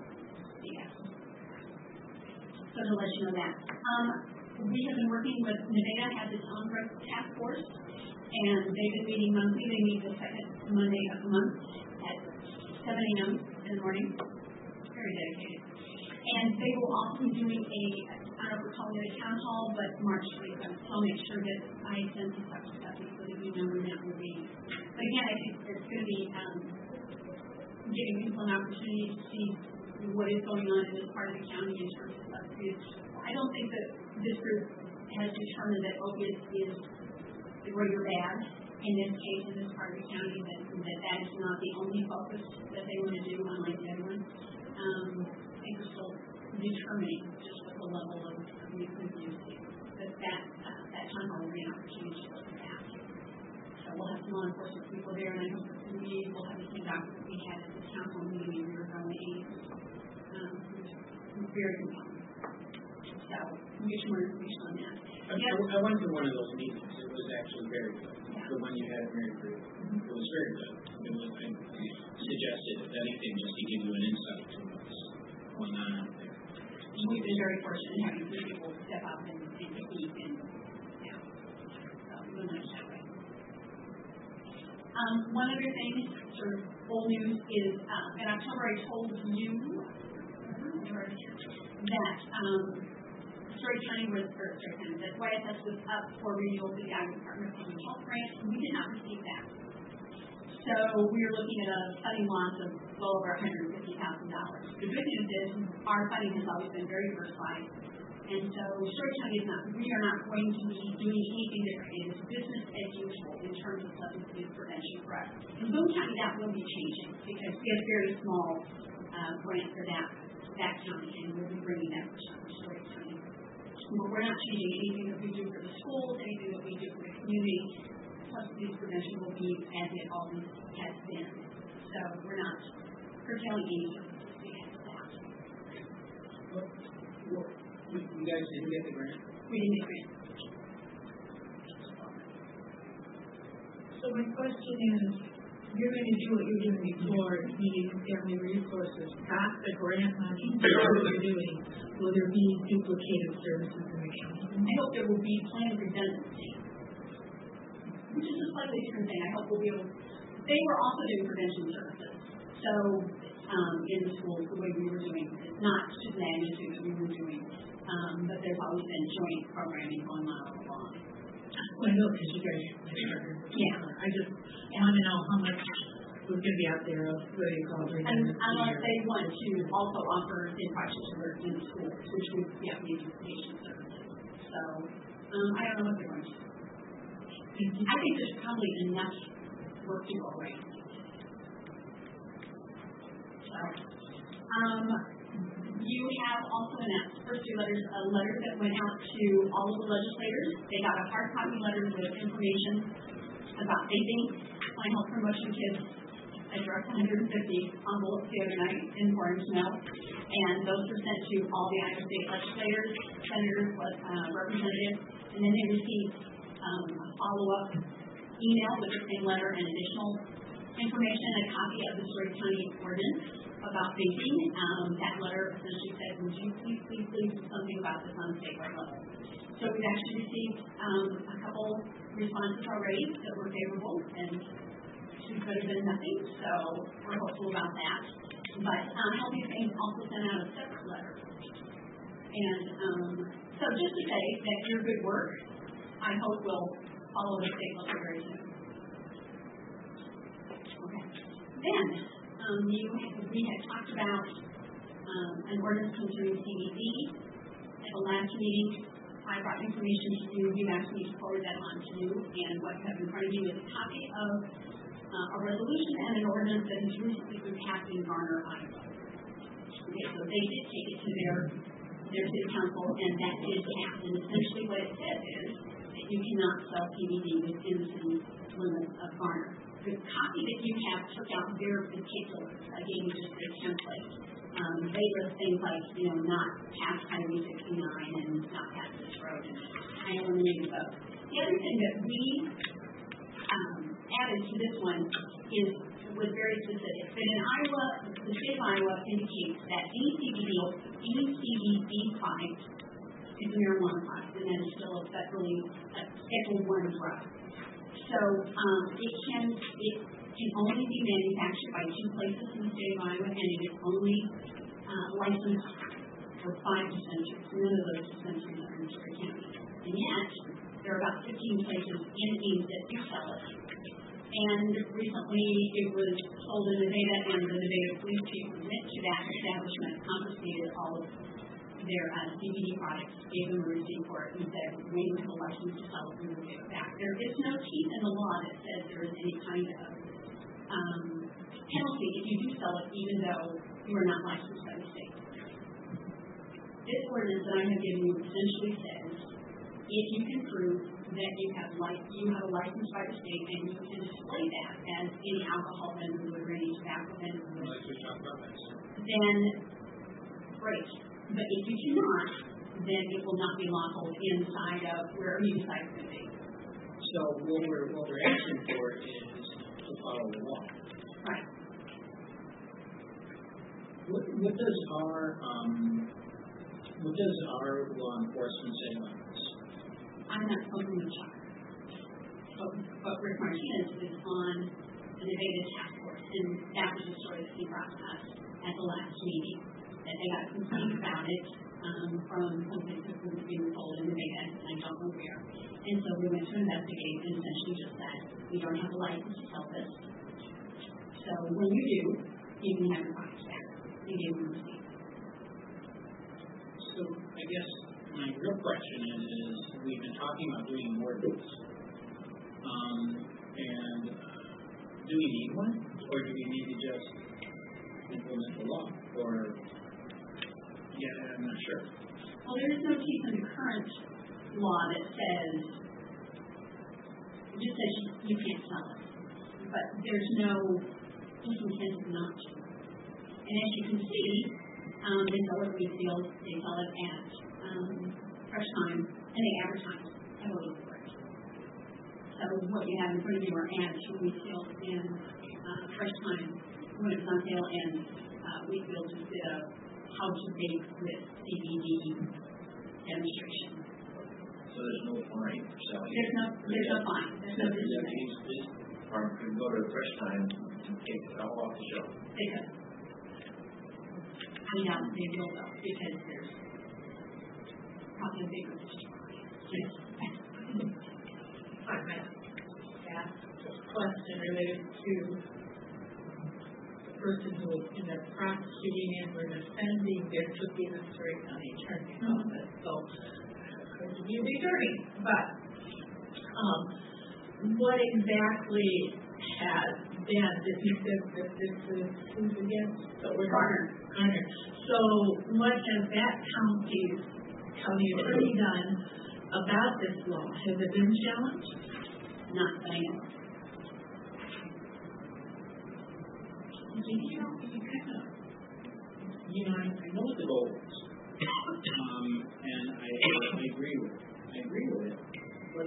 So to let you know that. We have been working with Nevada, has its own task force, and they've been meeting monthly. They meet the second Monday of the month at 7 a.m. in the morning. Very dedicated. And they will also be doing a don't know if we're calling it a town hall, but March 27th. So I'll make sure that I send some stuff to Stephanie so that you know when that will be. But again, I think it's going to be giving people an opportunity to see what is going on in this part of the county in terms of substitutes. I don't think that this group has determined that opiates is the greater bad in this case, in this part of the county, that is not the only focus that they want to do, unlike the other ones. I think we're still determining just what the level of use is. That town hall will be an opportunity to look at that. So we'll have some law enforcement people there, and I hope that we'll have the same doctor that we had at the town hall meeting in River Valley. Very compelling. So we'll get you more information on that. I went to one of those meetings. It was actually very good. Yeah. The one you had at Mary Creek. It was very good. It was, I suggested, if anything, just to give you an insight to what's going on out there. We've been very fortunate in having people step up and speak and so we're nice that way. One other thing, sort of old news, is in October I told you that that YSS was up for renewal for the Iowa Department of Public Health grant. We did not receive that. So we are looking at a funding loss of well over $150,000. The good news is our funding has always been very diversified. And so Story County we are not going to be doing anything different. It is business as usual in terms of substance abuse prevention for us. In Boone County, that will be changing because we have a very small grant for that county, and we'll be bringing that for Story County. But we're not changing anything that we do for the schools, anything that we do for the community. Substance abuse prevention will be as it always has been. So we're not curtailing any services because of that. You guys didn't get the grant? We didn't get the grant. So my question is, you're going to do what you're doing before, meeting family resources, got the grant money, what you're doing, will there be duplicated services in the county? I hope there will be plan redundancy, which is a slightly different thing. I hope we'll be able to, they were also doing prevention services. So in the schools, the way we were doing it, not to the magnitude that we were doing, but there's always been joint programming going on all along. Well, I know because you guys started. Yeah. I just want to know how much was going to be out there of what do you call it? Unless they want to also offer in-practice work in the schools, which would be education services. So I don't know what they're going to do. I think there's probably enough work to go around. So, you have also in that first two letters a letter that went out to all of the legislators. They got a hard copy letter with information about vaping, Pine Health Promotion Kits, addressed 150 envelopes the other night in Orange Mill, and those were sent to all the Iowa State legislators, senators, representatives, and then they received a follow-up email with the same letter and additional information, a copy of the Story County ordinance about vaping. That letter essentially said, would you please do something about this on a statewide level? So we've actually received a couple responses already that were favorable, and two could have been nothing, so we're hopeful about that. But Healthy Things also sent out a separate letter. And so just to say that your good work, I hope will follow the state level very soon. Okay. Then, we had talked about an ordinance concerning CBD. At the last meeting, I brought information to you. You asked me to forward that on to you. And what you have in front of you is a copy of a resolution and an ordinance that has recently been passed in Garner, Iowa. Okay, so they did take it to their city council, and that did pass. And essentially what it says is that you cannot sell CBD within the city limits of Garner. The copy that you have took out very particulars. I gave you just a template. They list things like, not past Highway 69 and not past this road, and I eliminated those. The other thing that we added to this one was very specific. That in Iowa, the state of Iowa indicates that any CBD product is a marijuana product, and that is still a federally Schedule I drug. So it can only be manufactured by two places in the state of Iowa, and it is only licensed were 5 dispensaries. None of those dispensaries are in Story County. And yet, there are about 15 places in Ames that do sell it. And recently, it was sold in Nevada, and the Nevada police chief went to that establishment, confiscated all of their CBD products, gave them a receipt for it, and said, we have a license to sell it, we will give it back. There is no teeth in the law that says there is any kind of penalty if you do sell it, even though you are not licensed by the state. This ordinance that I have given you essentially says, if you can prove that you have a license by the state and you can display that as any alcohol vendor would or any tobacco vendor would, then great. But if you cannot, then it will not be lawful inside of wherever you decide to be. So what we're asking for is to follow the law. Right. What does our law enforcement say about this? I'm not smoking the shop. But Rick Martinez is on the Nevada task force, and that was the story that he brought to us at the last meeting, that they got complaints about it from something that was being sold in Nevada, and I don't know where. And so we went to investigate and essentially just said, we don't have a license to sell this. So when you do, you can have your products back. You gave them a receipt. So I guess my real question is we've been talking about doing an ordinance. And do we need one? Or do we need to just implement the law? Or, I'm not sure. Well, there is no teeth in the current law that says, it just says you can't sell it. But there's no disincentive not to. And as you can see, they sell it at Wheatfield, they sell it at Fresh Time, and they advertise heavily for it. So what you have in front of you are ads for Wheatfield and Fresh Time when it was on sale, and Wheatfield just did a how to bake with CBD demonstration. So there's no fine for selling it? There's no fine. There's no disincentive. This farm could go to Fresh Time and take it all off the shelf. They could. I doubt they will though, because there's probably a bigger story. Yes. I might ask a question related to the person who is in their prosecuting and or defending their cookie in the Story County Attorney's Office. So, going to be the attorney. But what exactly has been that you said that this is who's against? So we're Garner. So what has that county attorney done about this law? Has it been challenged? Not that I know of. I know what the goal is. And I agree with it. But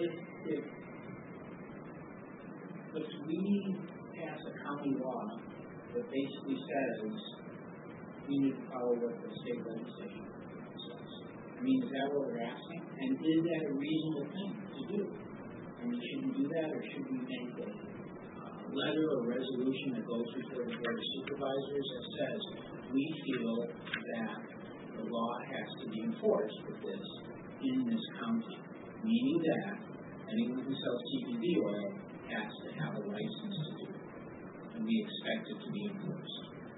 if we pass a county law that basically says we need to follow what the state legislation says, is that what we're asking? And is that a reasonable thing to do? Should we do that, or should we make a letter or resolution that goes before the Board of Supervisors that says we feel that the law has to be enforced with this in this county, meaning that anyone who sells CBD oil has to have a license to do it, and we expect it to be enforced.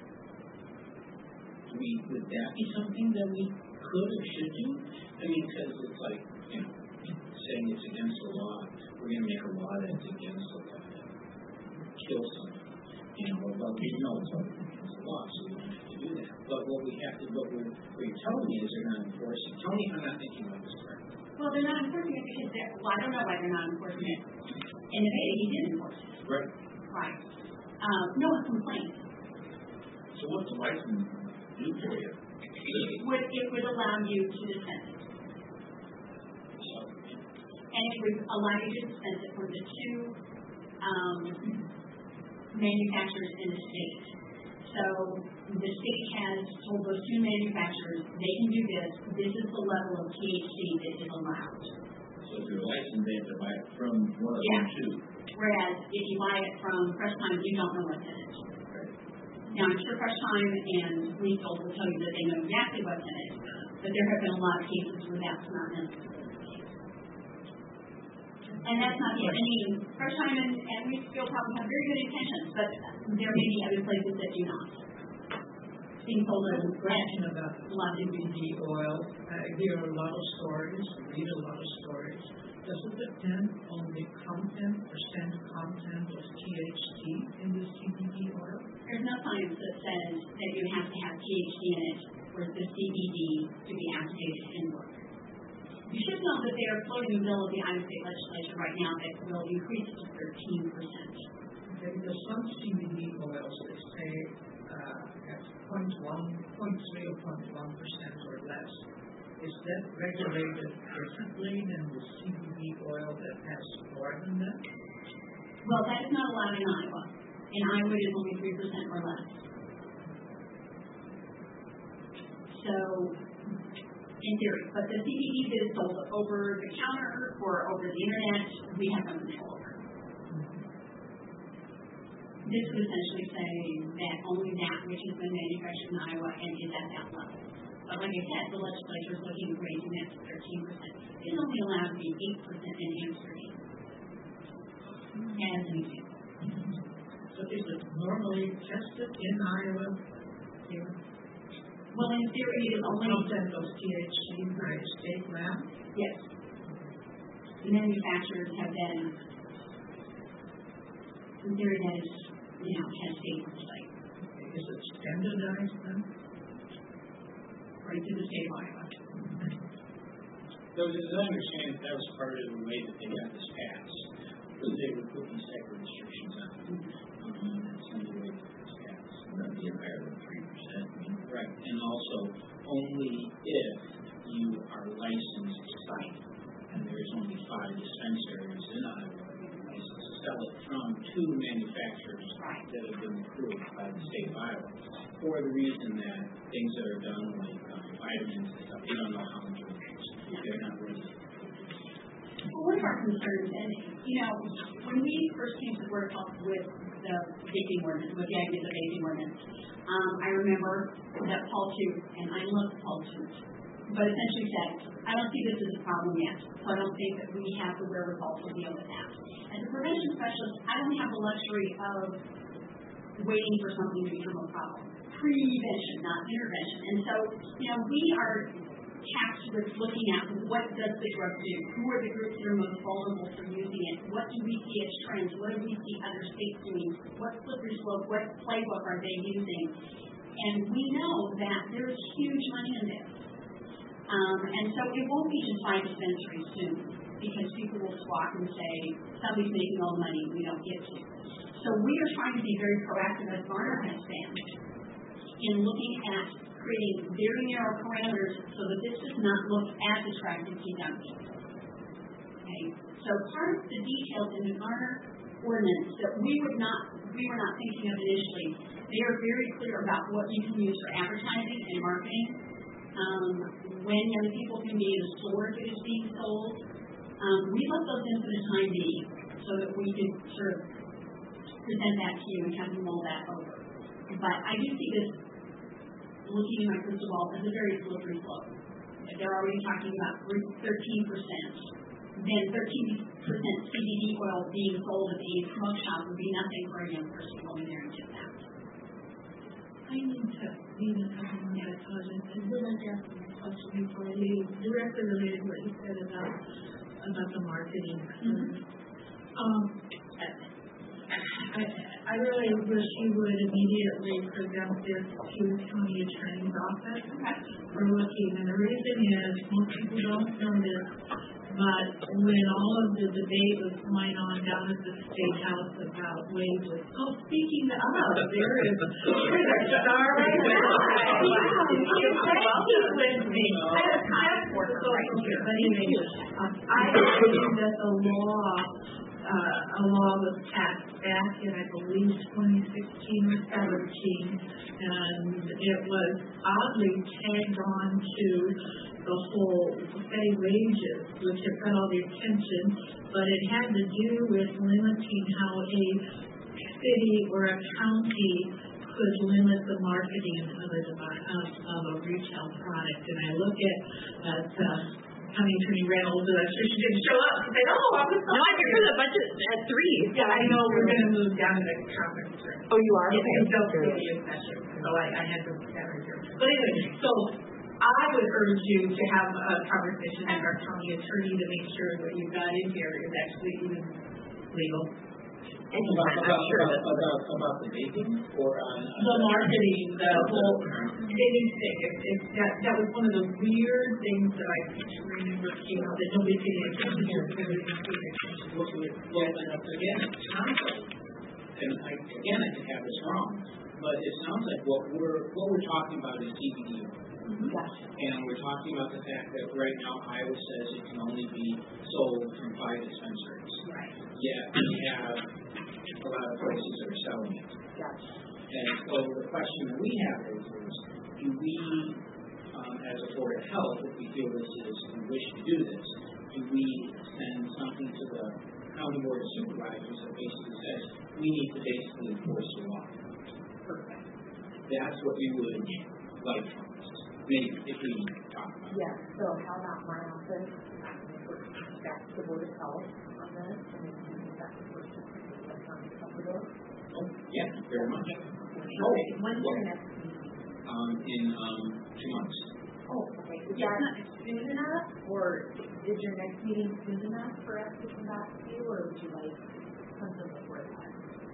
Would that be something that we could or should do? Because it's like, saying it's against the law, we're going to make a law that's against the law, that kills someone. Well, we know it's against the law, so we don't have to do that. But what you're telling me is they're not enforcing. Tell me if I'm not thinking about this correctly. Well, they're not enforcing it because I don't know why they're not enforcing it. In Nevada, he did enforce it. Right. Right. No one complained. So what's the license do for you? It would allow you to dispense it. And it would allow you to dispense it from the two manufacturers in the state. So the state has told those two manufacturers they can do this. This is the level of THC that is allowed. So if you're licensed, they have to buy it from one of them too. Whereas if you buy it from Fresh Time, you don't know what's in it. Right. Now I'm sure Fresh Time and Wheatfield will tell you that they know exactly what's in it. But there have been a lot of cases where that's not necessary. And that's not it. I mean, First Time and we still probably have very good intentions, but there may be other places that do not. Being told I that have a question about CBD oil. I hear a lot of stories, read a lot of stories. Does it depend on the percent content of THC in the CBD oil? there's no science that says that you have to have THC in it for the CBD to be activated and work. You should know that they are floating a bill of the Iowa State Legislature right now that will increase to 13%. Okay, because some CBD oils, they say, have 0.3 or 0.1% or less. Is that regulated differently than the CBD oil that has more than that? Well, that is not allowed in Iowa. In Iowa, it is only 3% or less. So, in theory, but the CBD that is sold over the counter or over the internet, we have no control over. This would essentially say that only that which has been manufactured in Iowa and is at that level. But like I said, the legislature is looking at raising that to 13%. It's only allowed to be 8% in Amsterdam. As an example. So is it normally tested in Iowa? Here? Well, in theory, it is only content of THC by a state lab? Yes. Manufacturers have been, in theory, that is, has state oversight. Is it standardized then? Right to the state of Iowa. So as I understand it, that was part of the way that they got this passed, was they would put these type of restrictions on it. That's the way that this passed. Not be higher than 3%. Right, and also only if you are licensed to site, and there's only 5 dispensaries in Iowa that are licensed to sell it from 2 manufacturers that have been approved by the state of Iowa, for the reason that things that are done like vitamins and stuff, they don't know how much it is. They're not ready. Well, one of our concerns, and when we first came to work with the vaping ordinance, with the idea of the vaping ordinance, I remember that Paul Toot, and I love Paul Toot, but essentially said, I don't see this as a problem yet, so I don't think that we have the wherewithal to deal with that. As a prevention specialist, I don't have the luxury of waiting for something to become a problem. Prevention, not intervention. And so, we are tasked with looking at what does the drug do? Who are the groups that are most vulnerable for using it? What do we see as trends? What do we see other states doing? What slippery slope? What playbook are they using? And we know that there's huge money in this. And so it won't be just 5 dispensaries soon, because people will squawk and say, somebody's making all the money, we don't get to. So we are trying to be very proactive, as Garner has been, in looking at creating very narrow parameters so that this does not look as attractive to young people. Okay? So part of the details in the Garner ordinance that we were not thinking of initially, they are very clear about what you can use for advertising and marketing, when young people can be in a store that is being sold. We left those in for the time being so that we could sort of present that to you and have you mull that over. But I do see this, looking in my crystal ball, as a very slippery slope. If they're already talking about 13%, then 13% CBD oil being sold at a smoke shop would be nothing for a young person going there and get that. I need to leave a couple more minutes on it. And we're going to ask a question before I leave, directly related to what you said about the marketing. I really wish you would immediately present this to the county attorney's office for looking. And the reason is, most people don't know this, but when all of the debate was going on down at the State House about waivers, speaking of, there's a star right there. With me. I have a passport right here. But anyway, I believe that the law, a law was passed back in, I believe, 2016 or 17, and it was oddly tagged on to the whole pay wages, which have got all the attention, but it had to do with limiting how a city or a county could limit the marketing of a retail product. And I look at County Attorney Reynolds, and I'm sure she didn't show up and say, oh, I was No, I think for the budget at 3. Yeah, I know we're going to move down to the conference room. Oh, you are? Yeah, Okay. it's still city in session, so I had to move down here. But anyway, so I would urge you to have a conversation with our county attorney to make sure what you've got in here is actually even legal. About the vaping or The marketing, the whole anything. That was one of the weird things that I remember came out that nobody paid attention to because it didn't pay attention to it. well, again, it sounds like, and I can have this wrong, but it sounds like what we're talking about is CBD. And we're talking about the fact that right now Iowa says it can only be sold from 5 dispensaries. Right. Yet we have a lot of places that are selling it. And so the question that we have is do we, as a Board of Health, if we feel we wish to do this, do we send something to the County Board of Supervisors that basically says we need to basically enforce the law? Perfect. That's what we would like from us. Maybe if we talk about it. Yeah, so how about my office? Back to the Board of Health on this, and then you can back to the Board of Health. Oh, yeah, very much. When's your next meeting? In 2 months. Oh, okay. Is that soon enough, or is your next meeting soon enough for us to come back to you, or would you like something before that?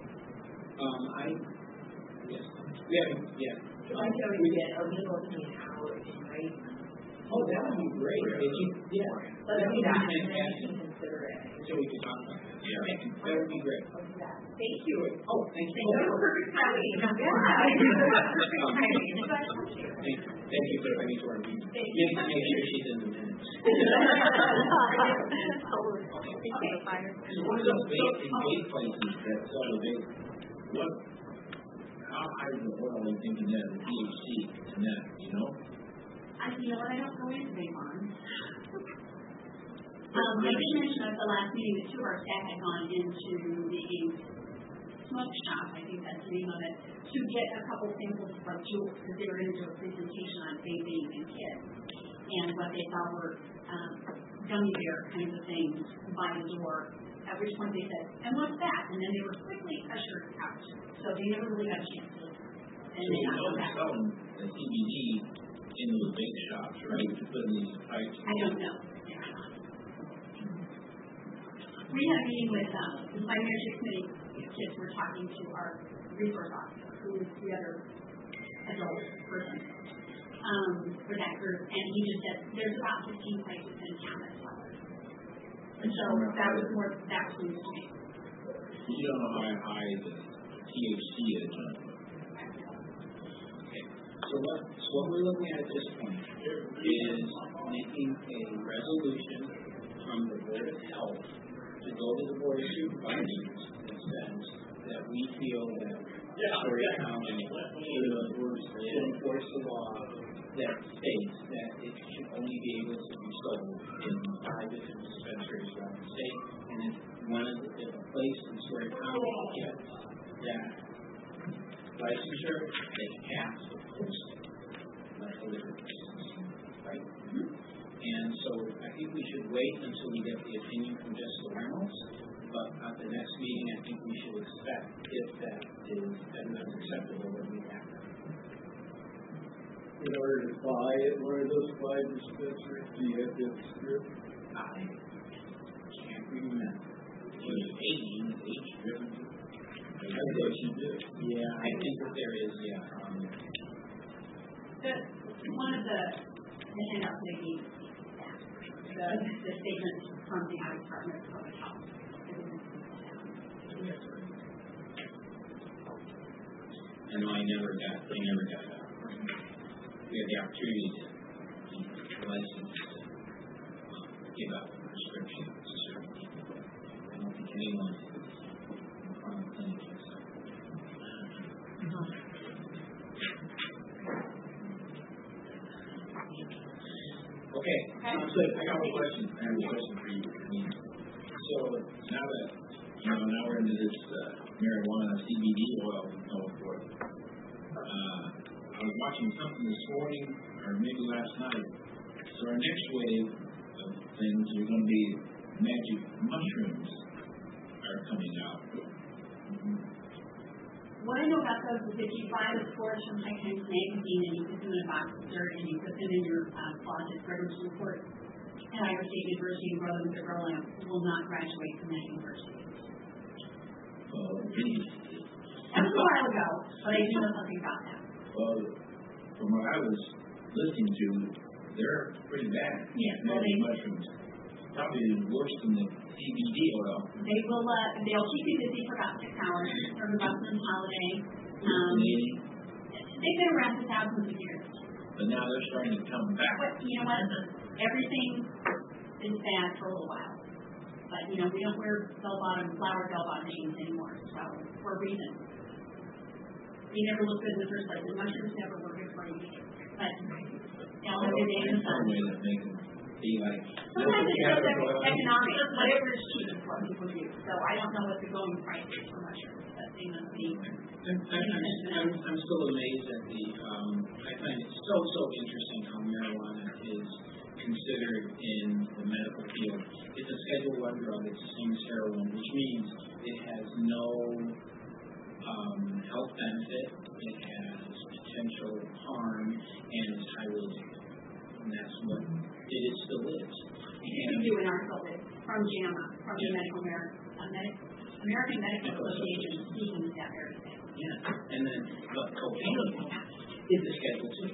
Yes. Yeah. I could always get a little hours, right? Oh, that would be great. Let That me would be know. fantastic. Consider it. So we can talk about that. Yeah. That would be great. I'll do that. Thank you. Oh, thank you. Perfect timing. Thank you for coming to our meeting. Make sure she's in the minutes. So one of those vape places that sell the vape, how high is the oil you thinking that, the THC in that, you know? I don't go into vape on. I did mention at the last meeting that 2 of our staff had gone into the smoke shop, I think that's the name of it, to get a couple samples from Jules, because they were going to do a presentation on vaping and kids. And what they thought were gummy bear kinds of things by the door, at which point they said, and what's that? And then they were quickly ushered out. So they never really got a chance to. And So you don't sell the CBD in those vape shops, right? To put in these pipes. I don't know. We had a meeting with the financial committee kids. We're talking to our resource officer, who is the other adult person for that group, and he just said there's about 15 places in town that sell it. And so that was news to me. You don't know how high the THC is on it. Okay. So what we're looking at this point is making a resolution from the Board of Health to go to the Board of Supervisors that says that we feel that Story County should enforce the law that states that it should only be able to be sold in 5 different dispensaries around the state. And if a place in Story County gets that licensure, they have to post it like a liquor license, right? And so I think we should wait until we get the opinion from Jessica Reynolds, but at the next meeting, I think we should expect if that is acceptable that we have that. In order to buy it, one of those 5 dispensaries, do you have to script? I can't remember. So it's 80 different. I thought you did. Yeah, I think that there is, One of the handouts they gave the statement from the Iowa Department of Public Health. and they never got we had the opportunity to license give out prescriptions to certain people. I don't think anyone from the clinic has Okay, sounds good. I got a question. I have a question for you. So now that now we're into this marijuana CBD oil going forth, I was watching something this morning, or maybe last night. So our next wave of things are going to be magic mushrooms are coming out. What I know about those is if you buy the Fortune from High Times Magazine and you put them in a box of dirt and you put them in your closet fragrance report at Iowa State University and grow them with a grow lamp, you will not graduate from that university. That was a while ago, but I do know something about that. Well, from what I was listening to, they're pretty bad. Yes, well, magic mushrooms. Probably worse than the CBD oil. They'll keep you busy for about 6 hours from the Boston holiday. They've been around for thousands of years. But now they're starting to come back. But you know what? Everything is bad for a little while. But we don't wear flower bell-bottom jeans anymore. So for a reason. They never look good in the first place. The mushrooms never were good for you. But they'll have your day in the sun. Sometimes it's just economic, whatever is cheapest for people to use. So I don't know what the going price is for mushrooms, but they must be. I'm still amazed at I find it so interesting how marijuana is considered in the medical field. It's a Schedule I drug, it's the same as heroin, which means it has no health benefit, it has potential harm, and it's highly addictive. And that's what it still is. You do an article from JAMA, from the American Medical Association, speaking to that very thing. Yeah, and then cocaine is a Schedule II.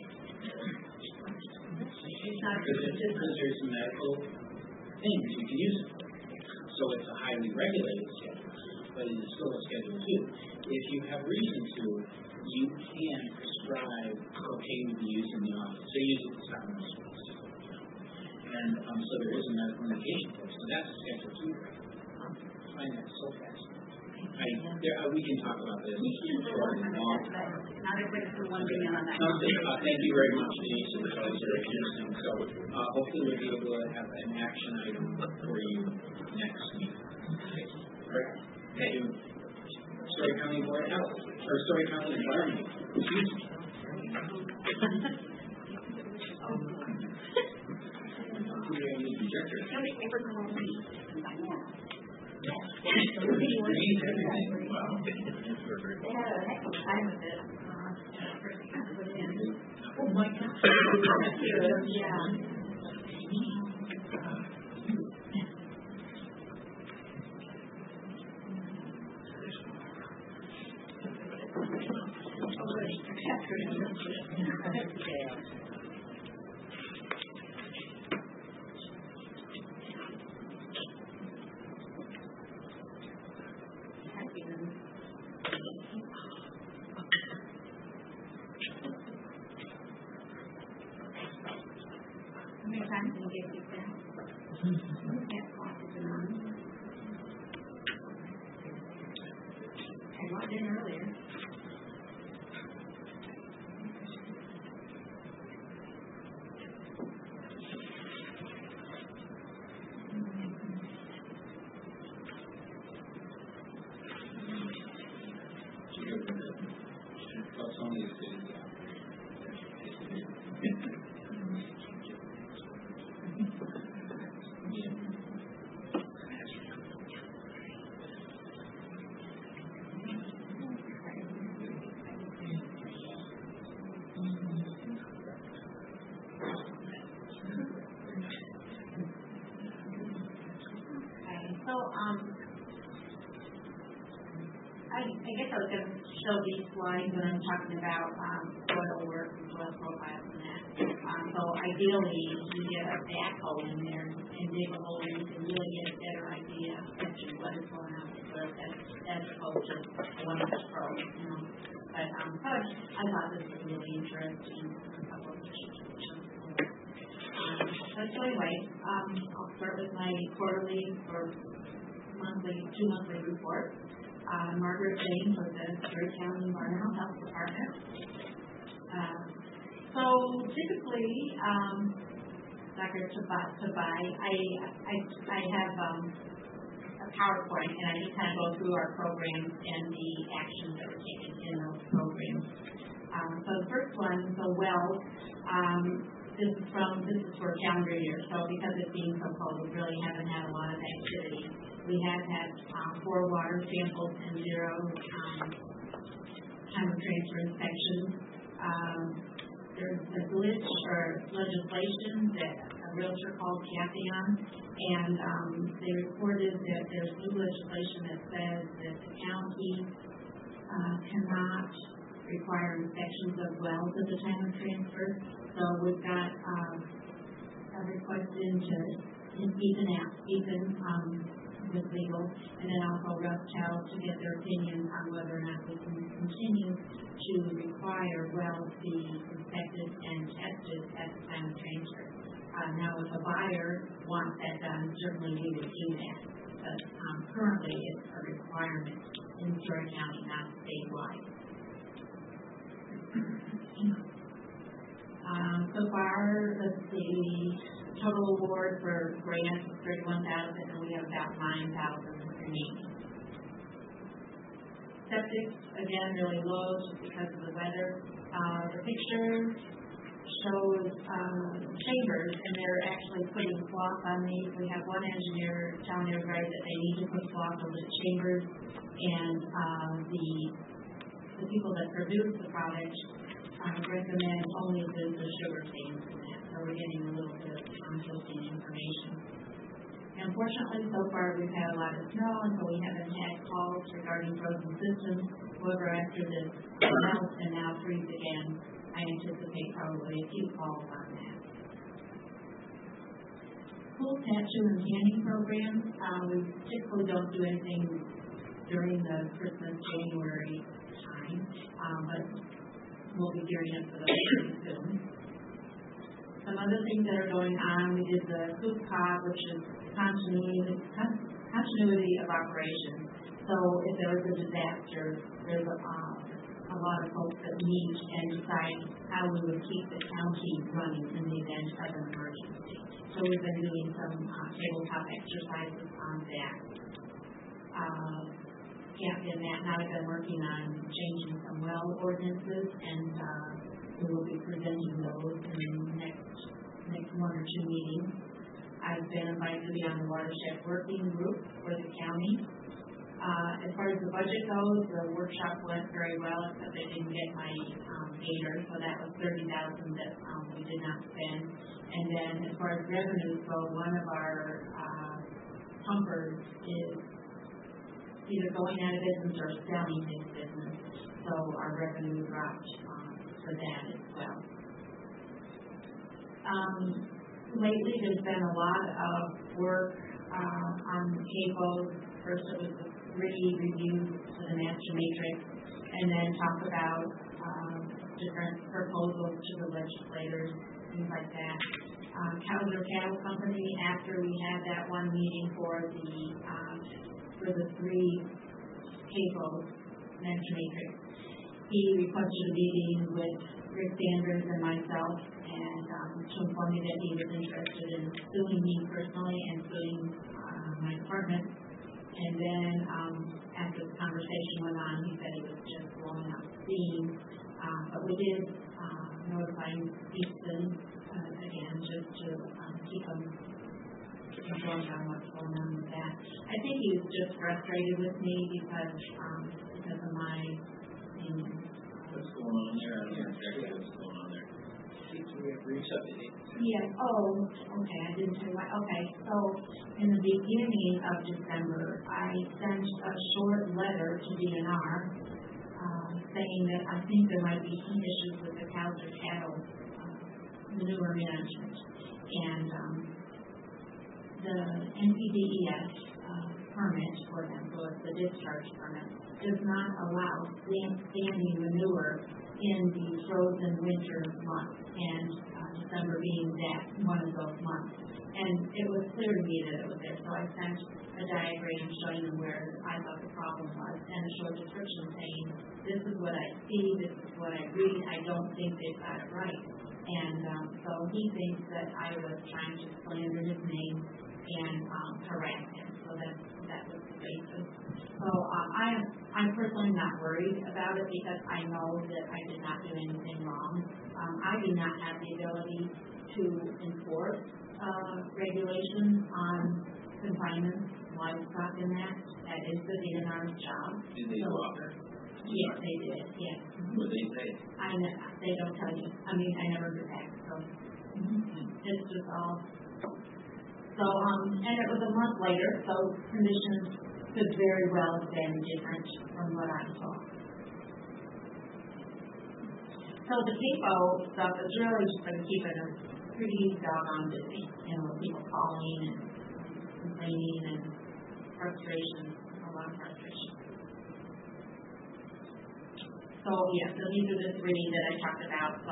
It's not because there's medical things you can use it for. So it's a highly regulated schedule, but it is still a Schedule II. If you have reason to, you can prescribe cocaine to be used in the office. They use it to stop muscles. And so there is a medical indication for it. So that's a Schedule II. I find that so fascinating. We can talk about this. Not everybody's the one being on that. Thank you very much, Denise. It was very interesting. So hopefully we'll be able to have an action item for you next week. Right. Thank you. Story County Board of Health, or Story County Environment. Excuse me. They had a heck of a time with it. Oh my gosh. Yeah. How many times can you get these down? Can't walk it on. I walked in earlier. I guess I was going to show these slides when I'm talking about soil work and soil profiles and that. So ideally, you get a backhoe in there and dig a hole in and really get a better idea of what is going on with soil as opposed to one of the pros, But I thought this was really interesting. So anyway, I'll start with my quarterly or two monthly report. Margaret James with the Story County Environmental Health Department. So typically, Dr. Tabai, I have a PowerPoint, and I just kind of go through our programs and the actions that we're taking in those programs. So the first one, this is for calendar year. So because it's being so cold, we really haven't had a lot of activity. We have had 4 water samples and 0 time of transfer inspections. There's a glitch or legislation that a realtor called Kathy on, and they reported that there's new legislation that says that the county cannot require inspections of wells at the time of transfer. So we've got a request into Ethan with legal, and then also Russ Chow to get their opinion on whether or not we can continue to require wells be inspected and tested at the time of transfer. Now, if a buyer wants that done, certainly we would do that. But currently, it's a requirement in Story County, not statewide. So far, let's see, total award for grants is $31,000, and we have about $9,000 remaining. Septic, again, really low just because of the weather. The picture shows chambers, and they're actually putting cloth on these. We have one engineer telling everybody that they need to put cloth over the chambers, and the people that produce the product recommend only the sugar canes in that. So we're getting a little bit of conflicting information. Unfortunately, so far we've had a lot of snow, and so we haven't had calls regarding frozen systems. However, after this melts and now freeze again, I anticipate probably a few calls on that. Pool tattoo and tanning programs. We typically don't do anything during the Christmas, January time, but we'll be gearing up for those pretty soon. Some other things that are going on, we did the Coop Cod, which is continuity of operations. So if there was a disaster, there's a lot of folks that meet and decide how we would keep the county running in the event of an emergency. So we've been doing some tabletop exercises on that. And now I've been working on changing some well ordinances, and we will be presenting those in the next 1 or 2 meetings. I've been invited to be on the watershed working group for the county. As far as the budget goes, the workshop went very well, except they didn't get my gator, so that was $30,000 that we did not spend. And then as far as revenues go, one of our pumpers is either going out of business or selling his business, so our revenue dropped for that as well. Lately, there's been a lot of work on the tables. First, it was a review to the master matrix, and then talk about different proposals to the legislators, things like that. Cowser Cattle Company, after we had that one meeting for the 3 tables, master matrix, he requested a meeting with Rick Sanders and myself, and to inform me that he was interested in suing me personally and suing my department. And then after the conversation went on, he said he was just blowing up steam. But we did notify Easton again, just to keep him informed on what's going on with that. I think he was just frustrated with me because of my opinion. What's going on there? I don't know exactly what's going on there. Yes. Oh, okay. I didn't say what. Okay. So in the beginning of December, I sent a short letter to DNR saying that I think there might be some issues with the Cowser cattle manure management, and the NPDES permit for them, so it's the discharge permit, does not allow standing manure in the frozen winter months, and December being that one of those months. And it was clear to me that it was there, so I sent a diagram showing them where I thought the problem was, and a short description saying, this is what I see, this is what I read, I don't think they've got it right. And so he thinks that I was trying to slander his name and harass him. So that was the basis. So I personally personally not worried about it because I know that I did not do anything wrong. I do not have the ability to enforce regulations on confinement, livestock, and that. That is the DNR's job. Did they go out there? Yes, they did. Yes. What did they say? They don't tell you. I mean, I never heard back. So it's just all. So and it was a month later, so conditions could very well have been different from what I saw. So the CAFO stuff is really just been keeping us pretty doggone busy, with people calling and complaining and frustration, a lot of frustration. So yeah, so these are the three that I talked about. So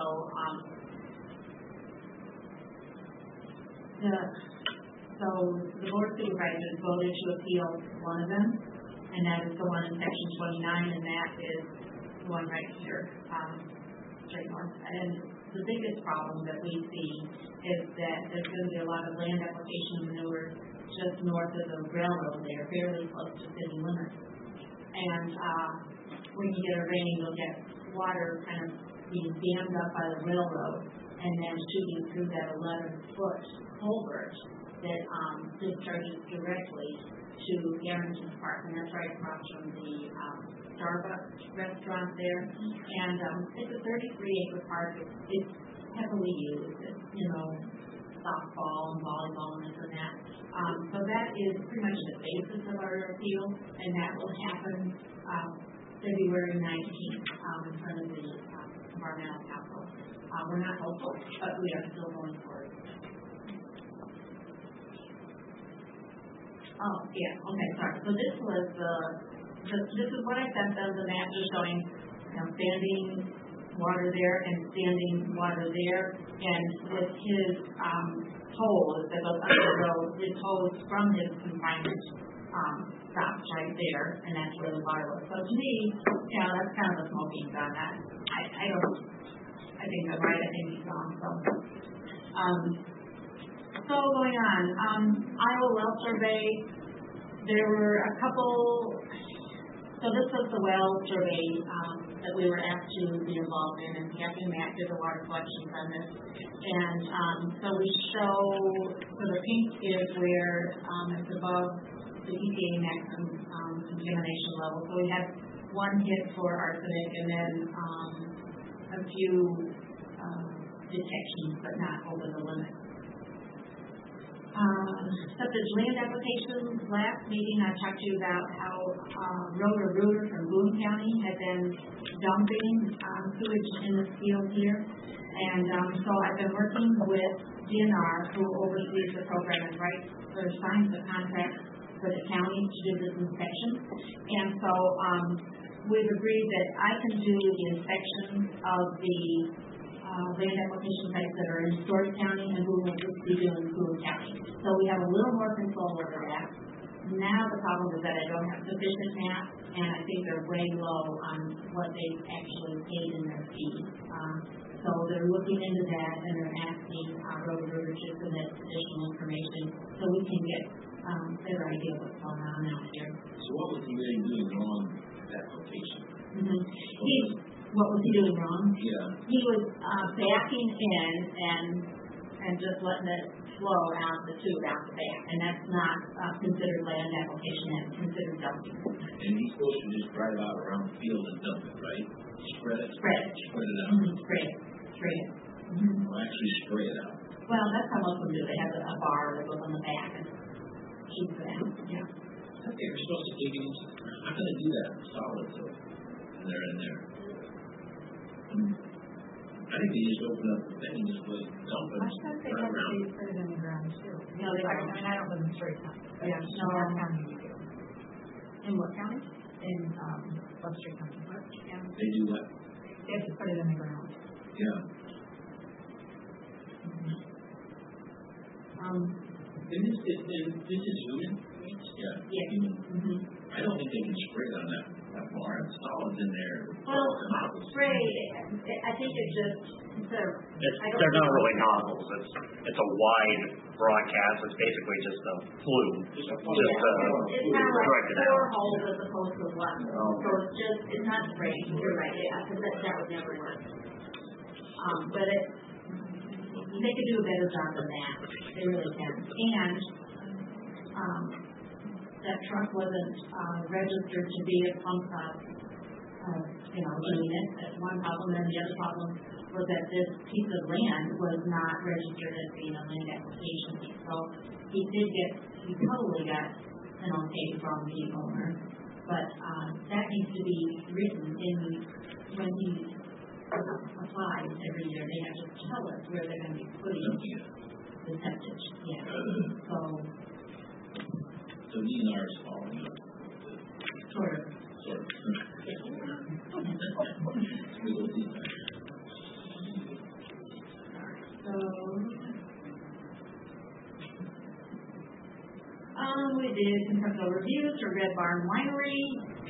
the board of supervisors voted to appeal one of them, and that is the one in section 29, and that is the one right here, straight north. And the biggest problem that we see is that there's going to be a lot of land application maneuvers just north of the railroad there, fairly close to city limits. And when you get a rain, you'll get water kind of being dammed up by the railroad and then shooting through that 11-foot culvert that discharges directly to Garrington Park, and that's right across from the Starbucks restaurant there. And it's a 33-acre park. It's heavily used. It's, softball and volleyball and this and that. So that is pretty much the basis of our appeal, and that will happen February 19th in front of the environmental council. We're not hopeful, but we are still going for it. Oh, yeah, okay, sorry. So this was this is what I sent them, the map is showing standing water there and standing water there, and with his hose that goes under the road, his hose from his confinement stops right there, and that's where the water was. So to me, that's kind of a smoking gun. I think I'm right, I think he's wrong. So going on, Iowa Well Survey, there were a couple, so this was the well survey that we were asked to be involved in, and Kathy and Matt did the water collections on this. And so we show, so the pink is where it's above the EPA maximum contamination level. So we had one hit for arsenic and then a few detections, but not over the limit. Septic land applications. Last meeting I talked to you about how Roto-Rooter from Boone County had been dumping sewage in this field here. And so I've been working with DNR, who oversees the program and signs the contract for the county to do this inspection. And so we've agreed that I can do the inspection of the land application sites that are in Story County and who will be doing Boone County. So we have a little more control over that. Now the problem is that I don't have sufficient maps, and I think they're way low on what they've actually paid in their fees. So they're looking into that, and they're asking Roto-Rooter to submit additional information so we can get a better idea of what's going on out here. So what was he really doing wrong with that location? What was he doing wrong? Yeah. He was backing in and just letting it flow out the tube out the back, and that's not considered land application, that's considered dumping. And he's supposed to just drive out around the field and dump it, right? Spread it out. Spray it. Well, actually spray it out. Well, that's how most of them do. They have a bar that goes on the back and shoots it out. Yeah. I think they're supposed to take it into. How can they do that solid though? And they're in there. I think they just open up the thing and just like dump it. I thought they had to put it in the ground too. No, they don't. I don't live in Story County. Yeah, no, our county we do. In what county? In Webster County. They do what? They have to put it in the ground. Yeah. And this is human? Yeah. Yes. I don't think they can spray on that far. It's solids in there. Well, spray, I think it just, they're not really nozzles. It's a wide broadcast. It's basically just a flume. it's kind of like direct it four out. holes as opposed to one. So it's not spraying. You're right, because that would never work. But they could do a better job than that. They really can. And that truck wasn't registered to be a pump stop, unit. That's one problem. And the other problem was that this piece of land was not registered as being a land application. So he totally got an okay from the owner. But that needs to be written in when he applies every year. They have to tell us where they're going to be putting the septic. Yeah. So DNR is following up. Sort of. We did conceptual reviews for Red Barn Winery,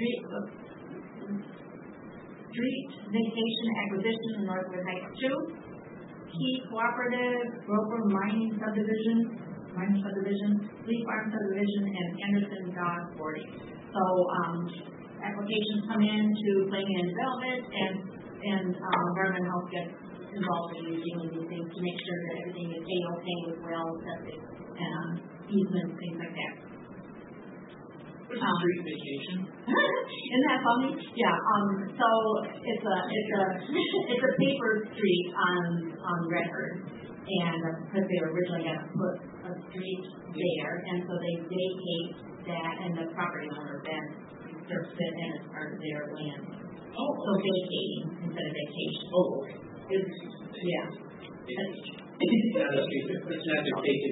Street Vacation Acquisition in Northwood Heights 2, Key Cooperative, Grover Mining Subdivision, Lee Farm Subdivision, and Anderson Dog Boarding. So applications come in to planning and development, and environmental health gets involved in reviewing these things to make sure that everything is A-okay with well, septic, easements, things like that. Street vacation. Isn't that funny? Yeah. So it's a paper street on record, and because they were originally going to put a street there, and so they vacate that, and the property owner then serves it and it's part of their land. Oh. So vacating instead of vacation. Oh, okay. Yeah. It's not they're taking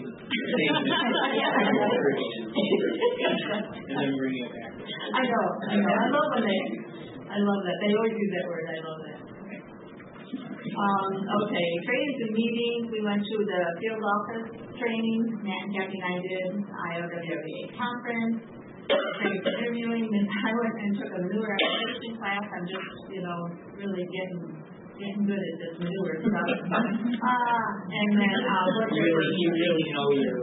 and then bringing it back. I know. I love that. They always use that word. I love that. Okay, trainings and meetings. We went to the field office trainings. Matt and Kathy and I did IOWA conference. Training for interviewing. Then I went and took a manure application class. I'm just, really getting good at this manure stuff. And then you really know your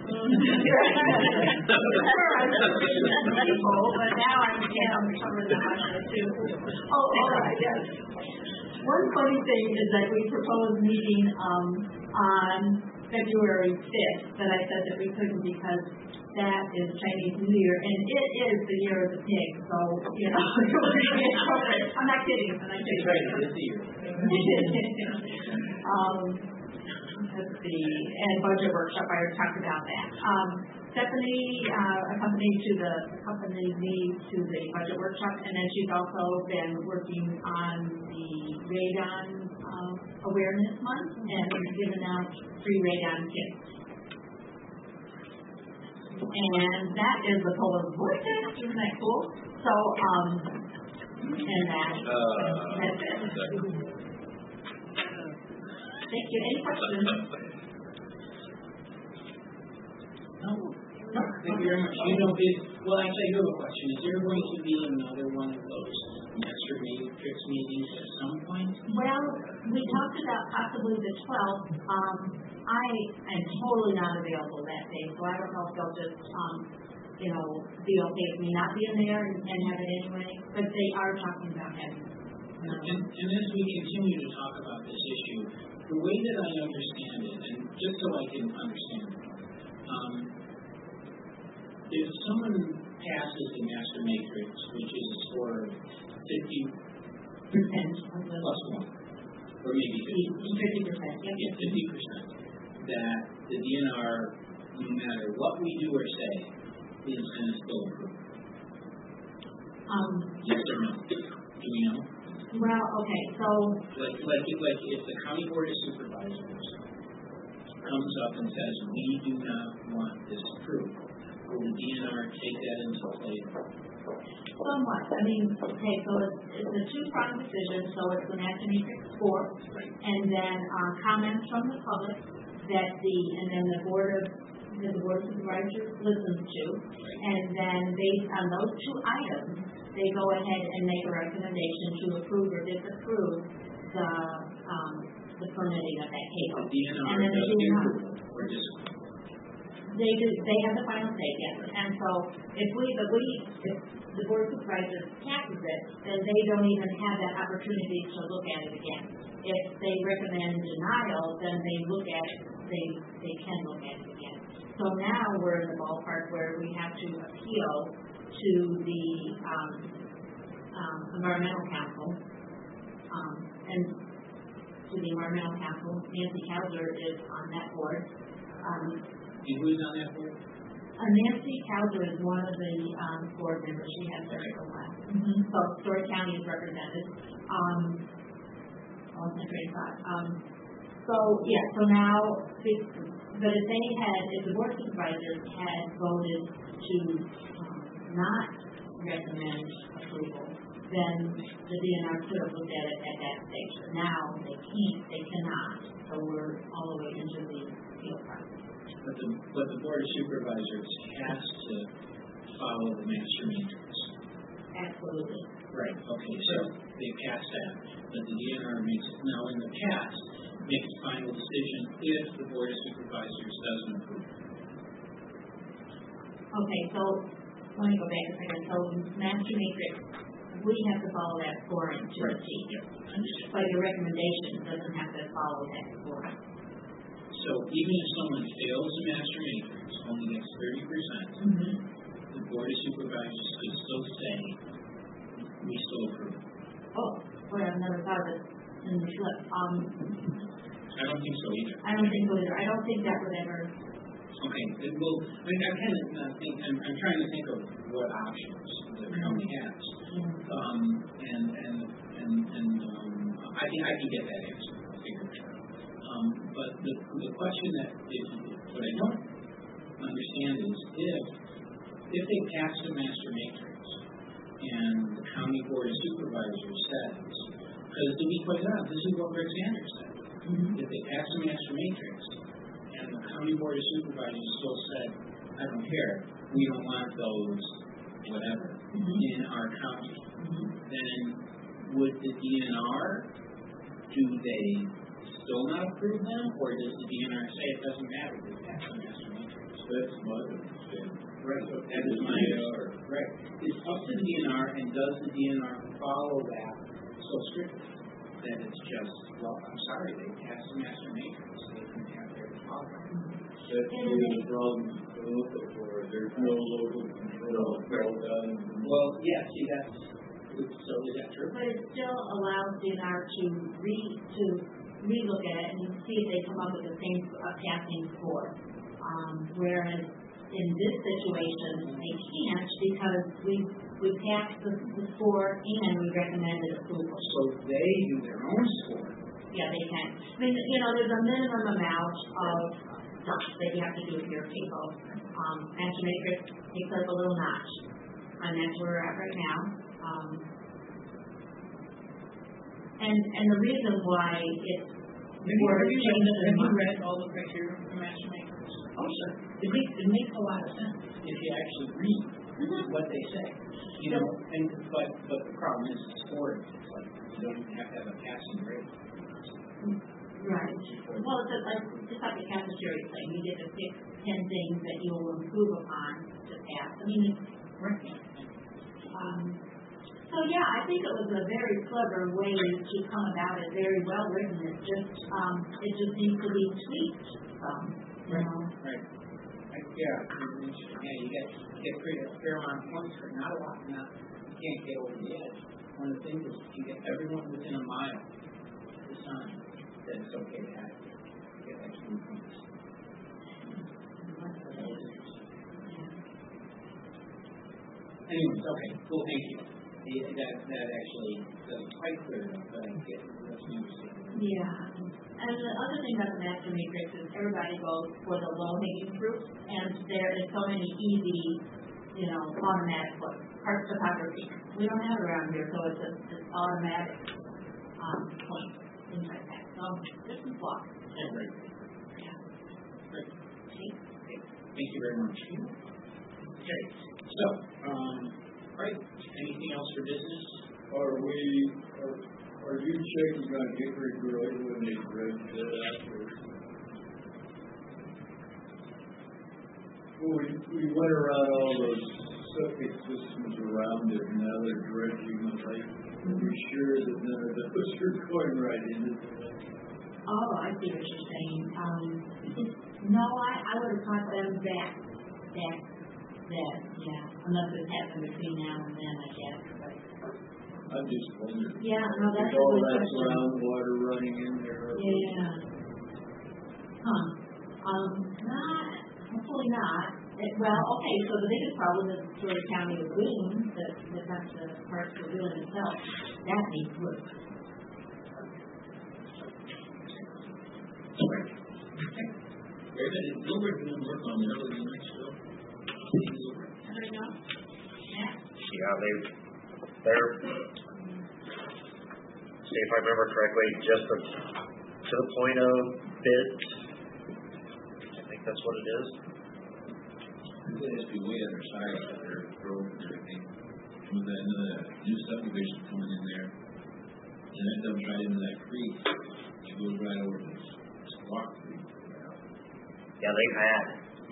people, but now I'm covering that much of it too. Oh, all right, yes. One funny thing is that we proposed meeting on February 5th, but I said that we couldn't because that is Chinese New Year, and it is the year of the pig, so, I'm not kidding. Right, this year. Let's see, and budget workshop, I already talked about that. Stephanie accompanied me to the budget workshop, and then she's also been working on the radon awareness month and giving out free radon kits. And that is the polar vortex. Isn't that cool? So, and that's it. Thank you. Any questions? No. Thank you very much. Well, actually, I do have a question. Is there going to be another one of those master matrix meetings at some point? Well, we talked about possibly the 12th. I am totally not available that day, so I don't know if they'll just, be okay with me not being there and have it anyway. But they are talking about having it. And as we continue to talk about this issue, the way that I understand it, and just so I can understand it, if someone passes the master matrix, which is a score of 50% plus one, or maybe 50%, 50%, that the DNR, no matter what we do or say, is going to still approve. Yes or no? Do we know? Well, okay, so like if the county board of supervisors comes up and says we do not want this approved, will the DNR take that into play? somewhat. I mean, okay, so it's a two-pronged decision. So it's the master matrix score, and then comments from the public that the board of supervisors listens to, and then based on those two items, they go ahead and make a recommendation to approve or disapprove the permitting of that cable. DNR And then does the the DNR. approval or disapproval. They have the final say, yes. And so if the board of supervisors taxes it, then they don't even have that opportunity to look at it again. If they recommend denial, then they look at it, they can look at it again. So now we're in the ballpark where we have to appeal to the environmental council, and to the environmental council. Nancy Cowser is on that board. And who's on that board? Nancy Cowser is one of the board members. She has there for a while. So Story County is represented. So now, but if the board of supervisors had voted to not recommend approval, then the DNR could have looked at it at that stage. But now they cannot. So we're all the way into the appeal process. But the board of supervisors has to follow the master matrix. Absolutely. Right. Okay. So they pass that, but the DNR makes it now in the past makes a final decision if the board of supervisors doesn't approve. Okay. So let me go back a second. So master matrix, we have to follow that scoring to a T. Yep. But your recommendation doesn't have to follow that scoring. So even if someone fails the master matrix, only gets 30%, the board of supervisors could still say, we still approve. Oh, boy, I've never thought of it in the flip. I don't think so either. I don't think so either. I don't think that would ever. Okay. Well, I mean, I kind of think, I'm trying to think of what options the county has. I can get that answer. I'll figure it out. But the question what I don't understand is if they pass the master matrix and the county board of supervisors says, because to be quite honest, this is what Rick Sanders said. If they pass the master matrix and the county board of supervisors still said, I don't care, we don't want those, whatever, in our county, then would the DNR, do they still not approve them, or does the DNR say it doesn't matter if they pass the master matrix? That's my understanding. Right, that is my understanding. Right. It's up to the DNR, and does the DNR follow that so strictly that it's just, well, I'm sorry, they passed the master matrix, they can have their follow. That's the problem to look for. There's no local control. Well, yeah, see, so is that true? But it still allows DNR to relook at it and see if they come up with the same passing score. Whereas in this situation, they can't because we passed the score and we recommended approval. So they do their own score. Yeah, they can. I mean, there's a minimum amount of stuff that you have to do with your people. Master Matrix takes up a little notch, and that's where we're at right now. And the reason why it's Have you read all the criteria for Master Matrix? Oh, sure. It makes a lot of sense if you actually read what they say. But the problem is the scoring. It's like you don't even have to have a passing grade. Right. Well, it's just like a cafeteria thing. You get to pick 10 things that you will improve upon to pass. I mean, it's working. So yeah, I think it was a very clever way to come about it. Very well written. It just needs to be tweaked. Right. You get a fair amount of points for not a lot. You can't get over the edge. One of the things is you get everyone within a mile of the sign that it's okay to have. You get extra points. Anyways, okay, cool, thank you. That actually doesn't quite clear it up, but I get it. That's interesting. Yeah. And the other thing about the Master Matrix is everybody goes for the low-hanging fruit, and there is so many easy, automatic parts topography. We don't have it around here, so it's just automatic points, things like that. So there's some flaws. Yeah, great. Yeah. Great. Thank you very much. Okay. So, all right, anything else for business? Are you checking on Hickory Road when they dredge that out there? Well, we went around all those septic systems around it, and now they're dredging the lake. Are we sure that none of those are going right into that? Oh, I see what you're saying. No, I would have thought them that, yeah, unless it's happened between now and then, I guess, but. I just wondered. Yeah, no, that's a all good that question. groundwater running in there. Yeah. Hopefully not. Well, okay, so the biggest problem is Story County with Wheeling, that's the parts for Wheeling itself. That needs work. Very good. Is Gilbert going to work on the early next show? Anybody know? Yeah. Yeah, they're, see if I remember correctly, just to the point of bids. I think that's what it is. They have to be way undersized with their growth and everything. With that new subdivision coming in there, and that dumps right into that creek. It goes right over this Squawk Creek. Yeah, they've had.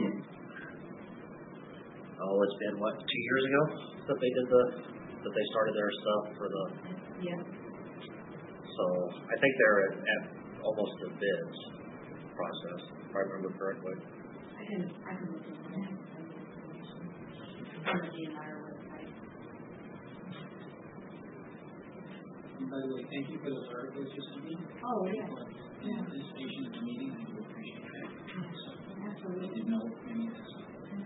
Oh, it's been what, 2 years ago that they started their stuff for the. Yeah. So I think they're at almost the bids process, if I remember correctly. I can look into that. On the DNR website. And by the way, thank you for those articles you sent me. Oh, yeah. In anticipation of the meeting, I do appreciate that. So, I Absolutely. didn't know any of this.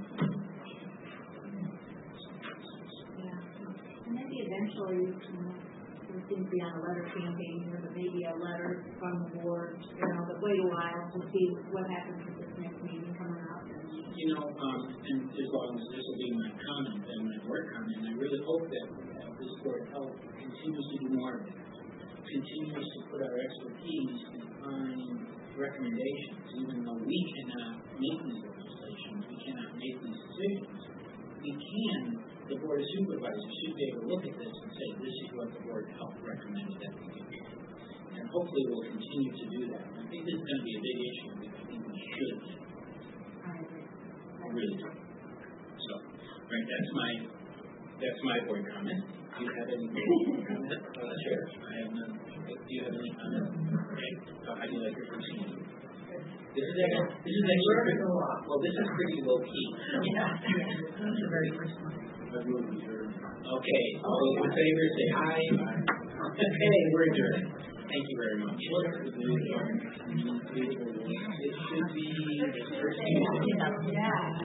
Yeah. And maybe eventually, we seem to be on a letter campaign here, but maybe a letter from the board, but wait a while to see what happens with this next meeting coming up. You know, and as long as this will be my comment and my word comment, I really hope that this Board of Health continues to do more of it, continues to put our expertise behind recommendations, even though we cannot make these legislations, we cannot make these decisions. We can, the Board of Supervisors should be able to look at this and say, this is what the Board of Health recommended that we do. And hopefully we'll continue to do that. I think this is going to be a big issue, but I think we should do. I really do. So, right, that's my board comment. Do you have any comment? Sure. I have none. Do you have any comment? Okay. How do you like your proceeding? This is actually well, this is pretty low key. Yeah. That's the very first one. Okay. All those in favor say aye. Okay, we're adjourned. Thank you very much. It should be the 13th. Yeah.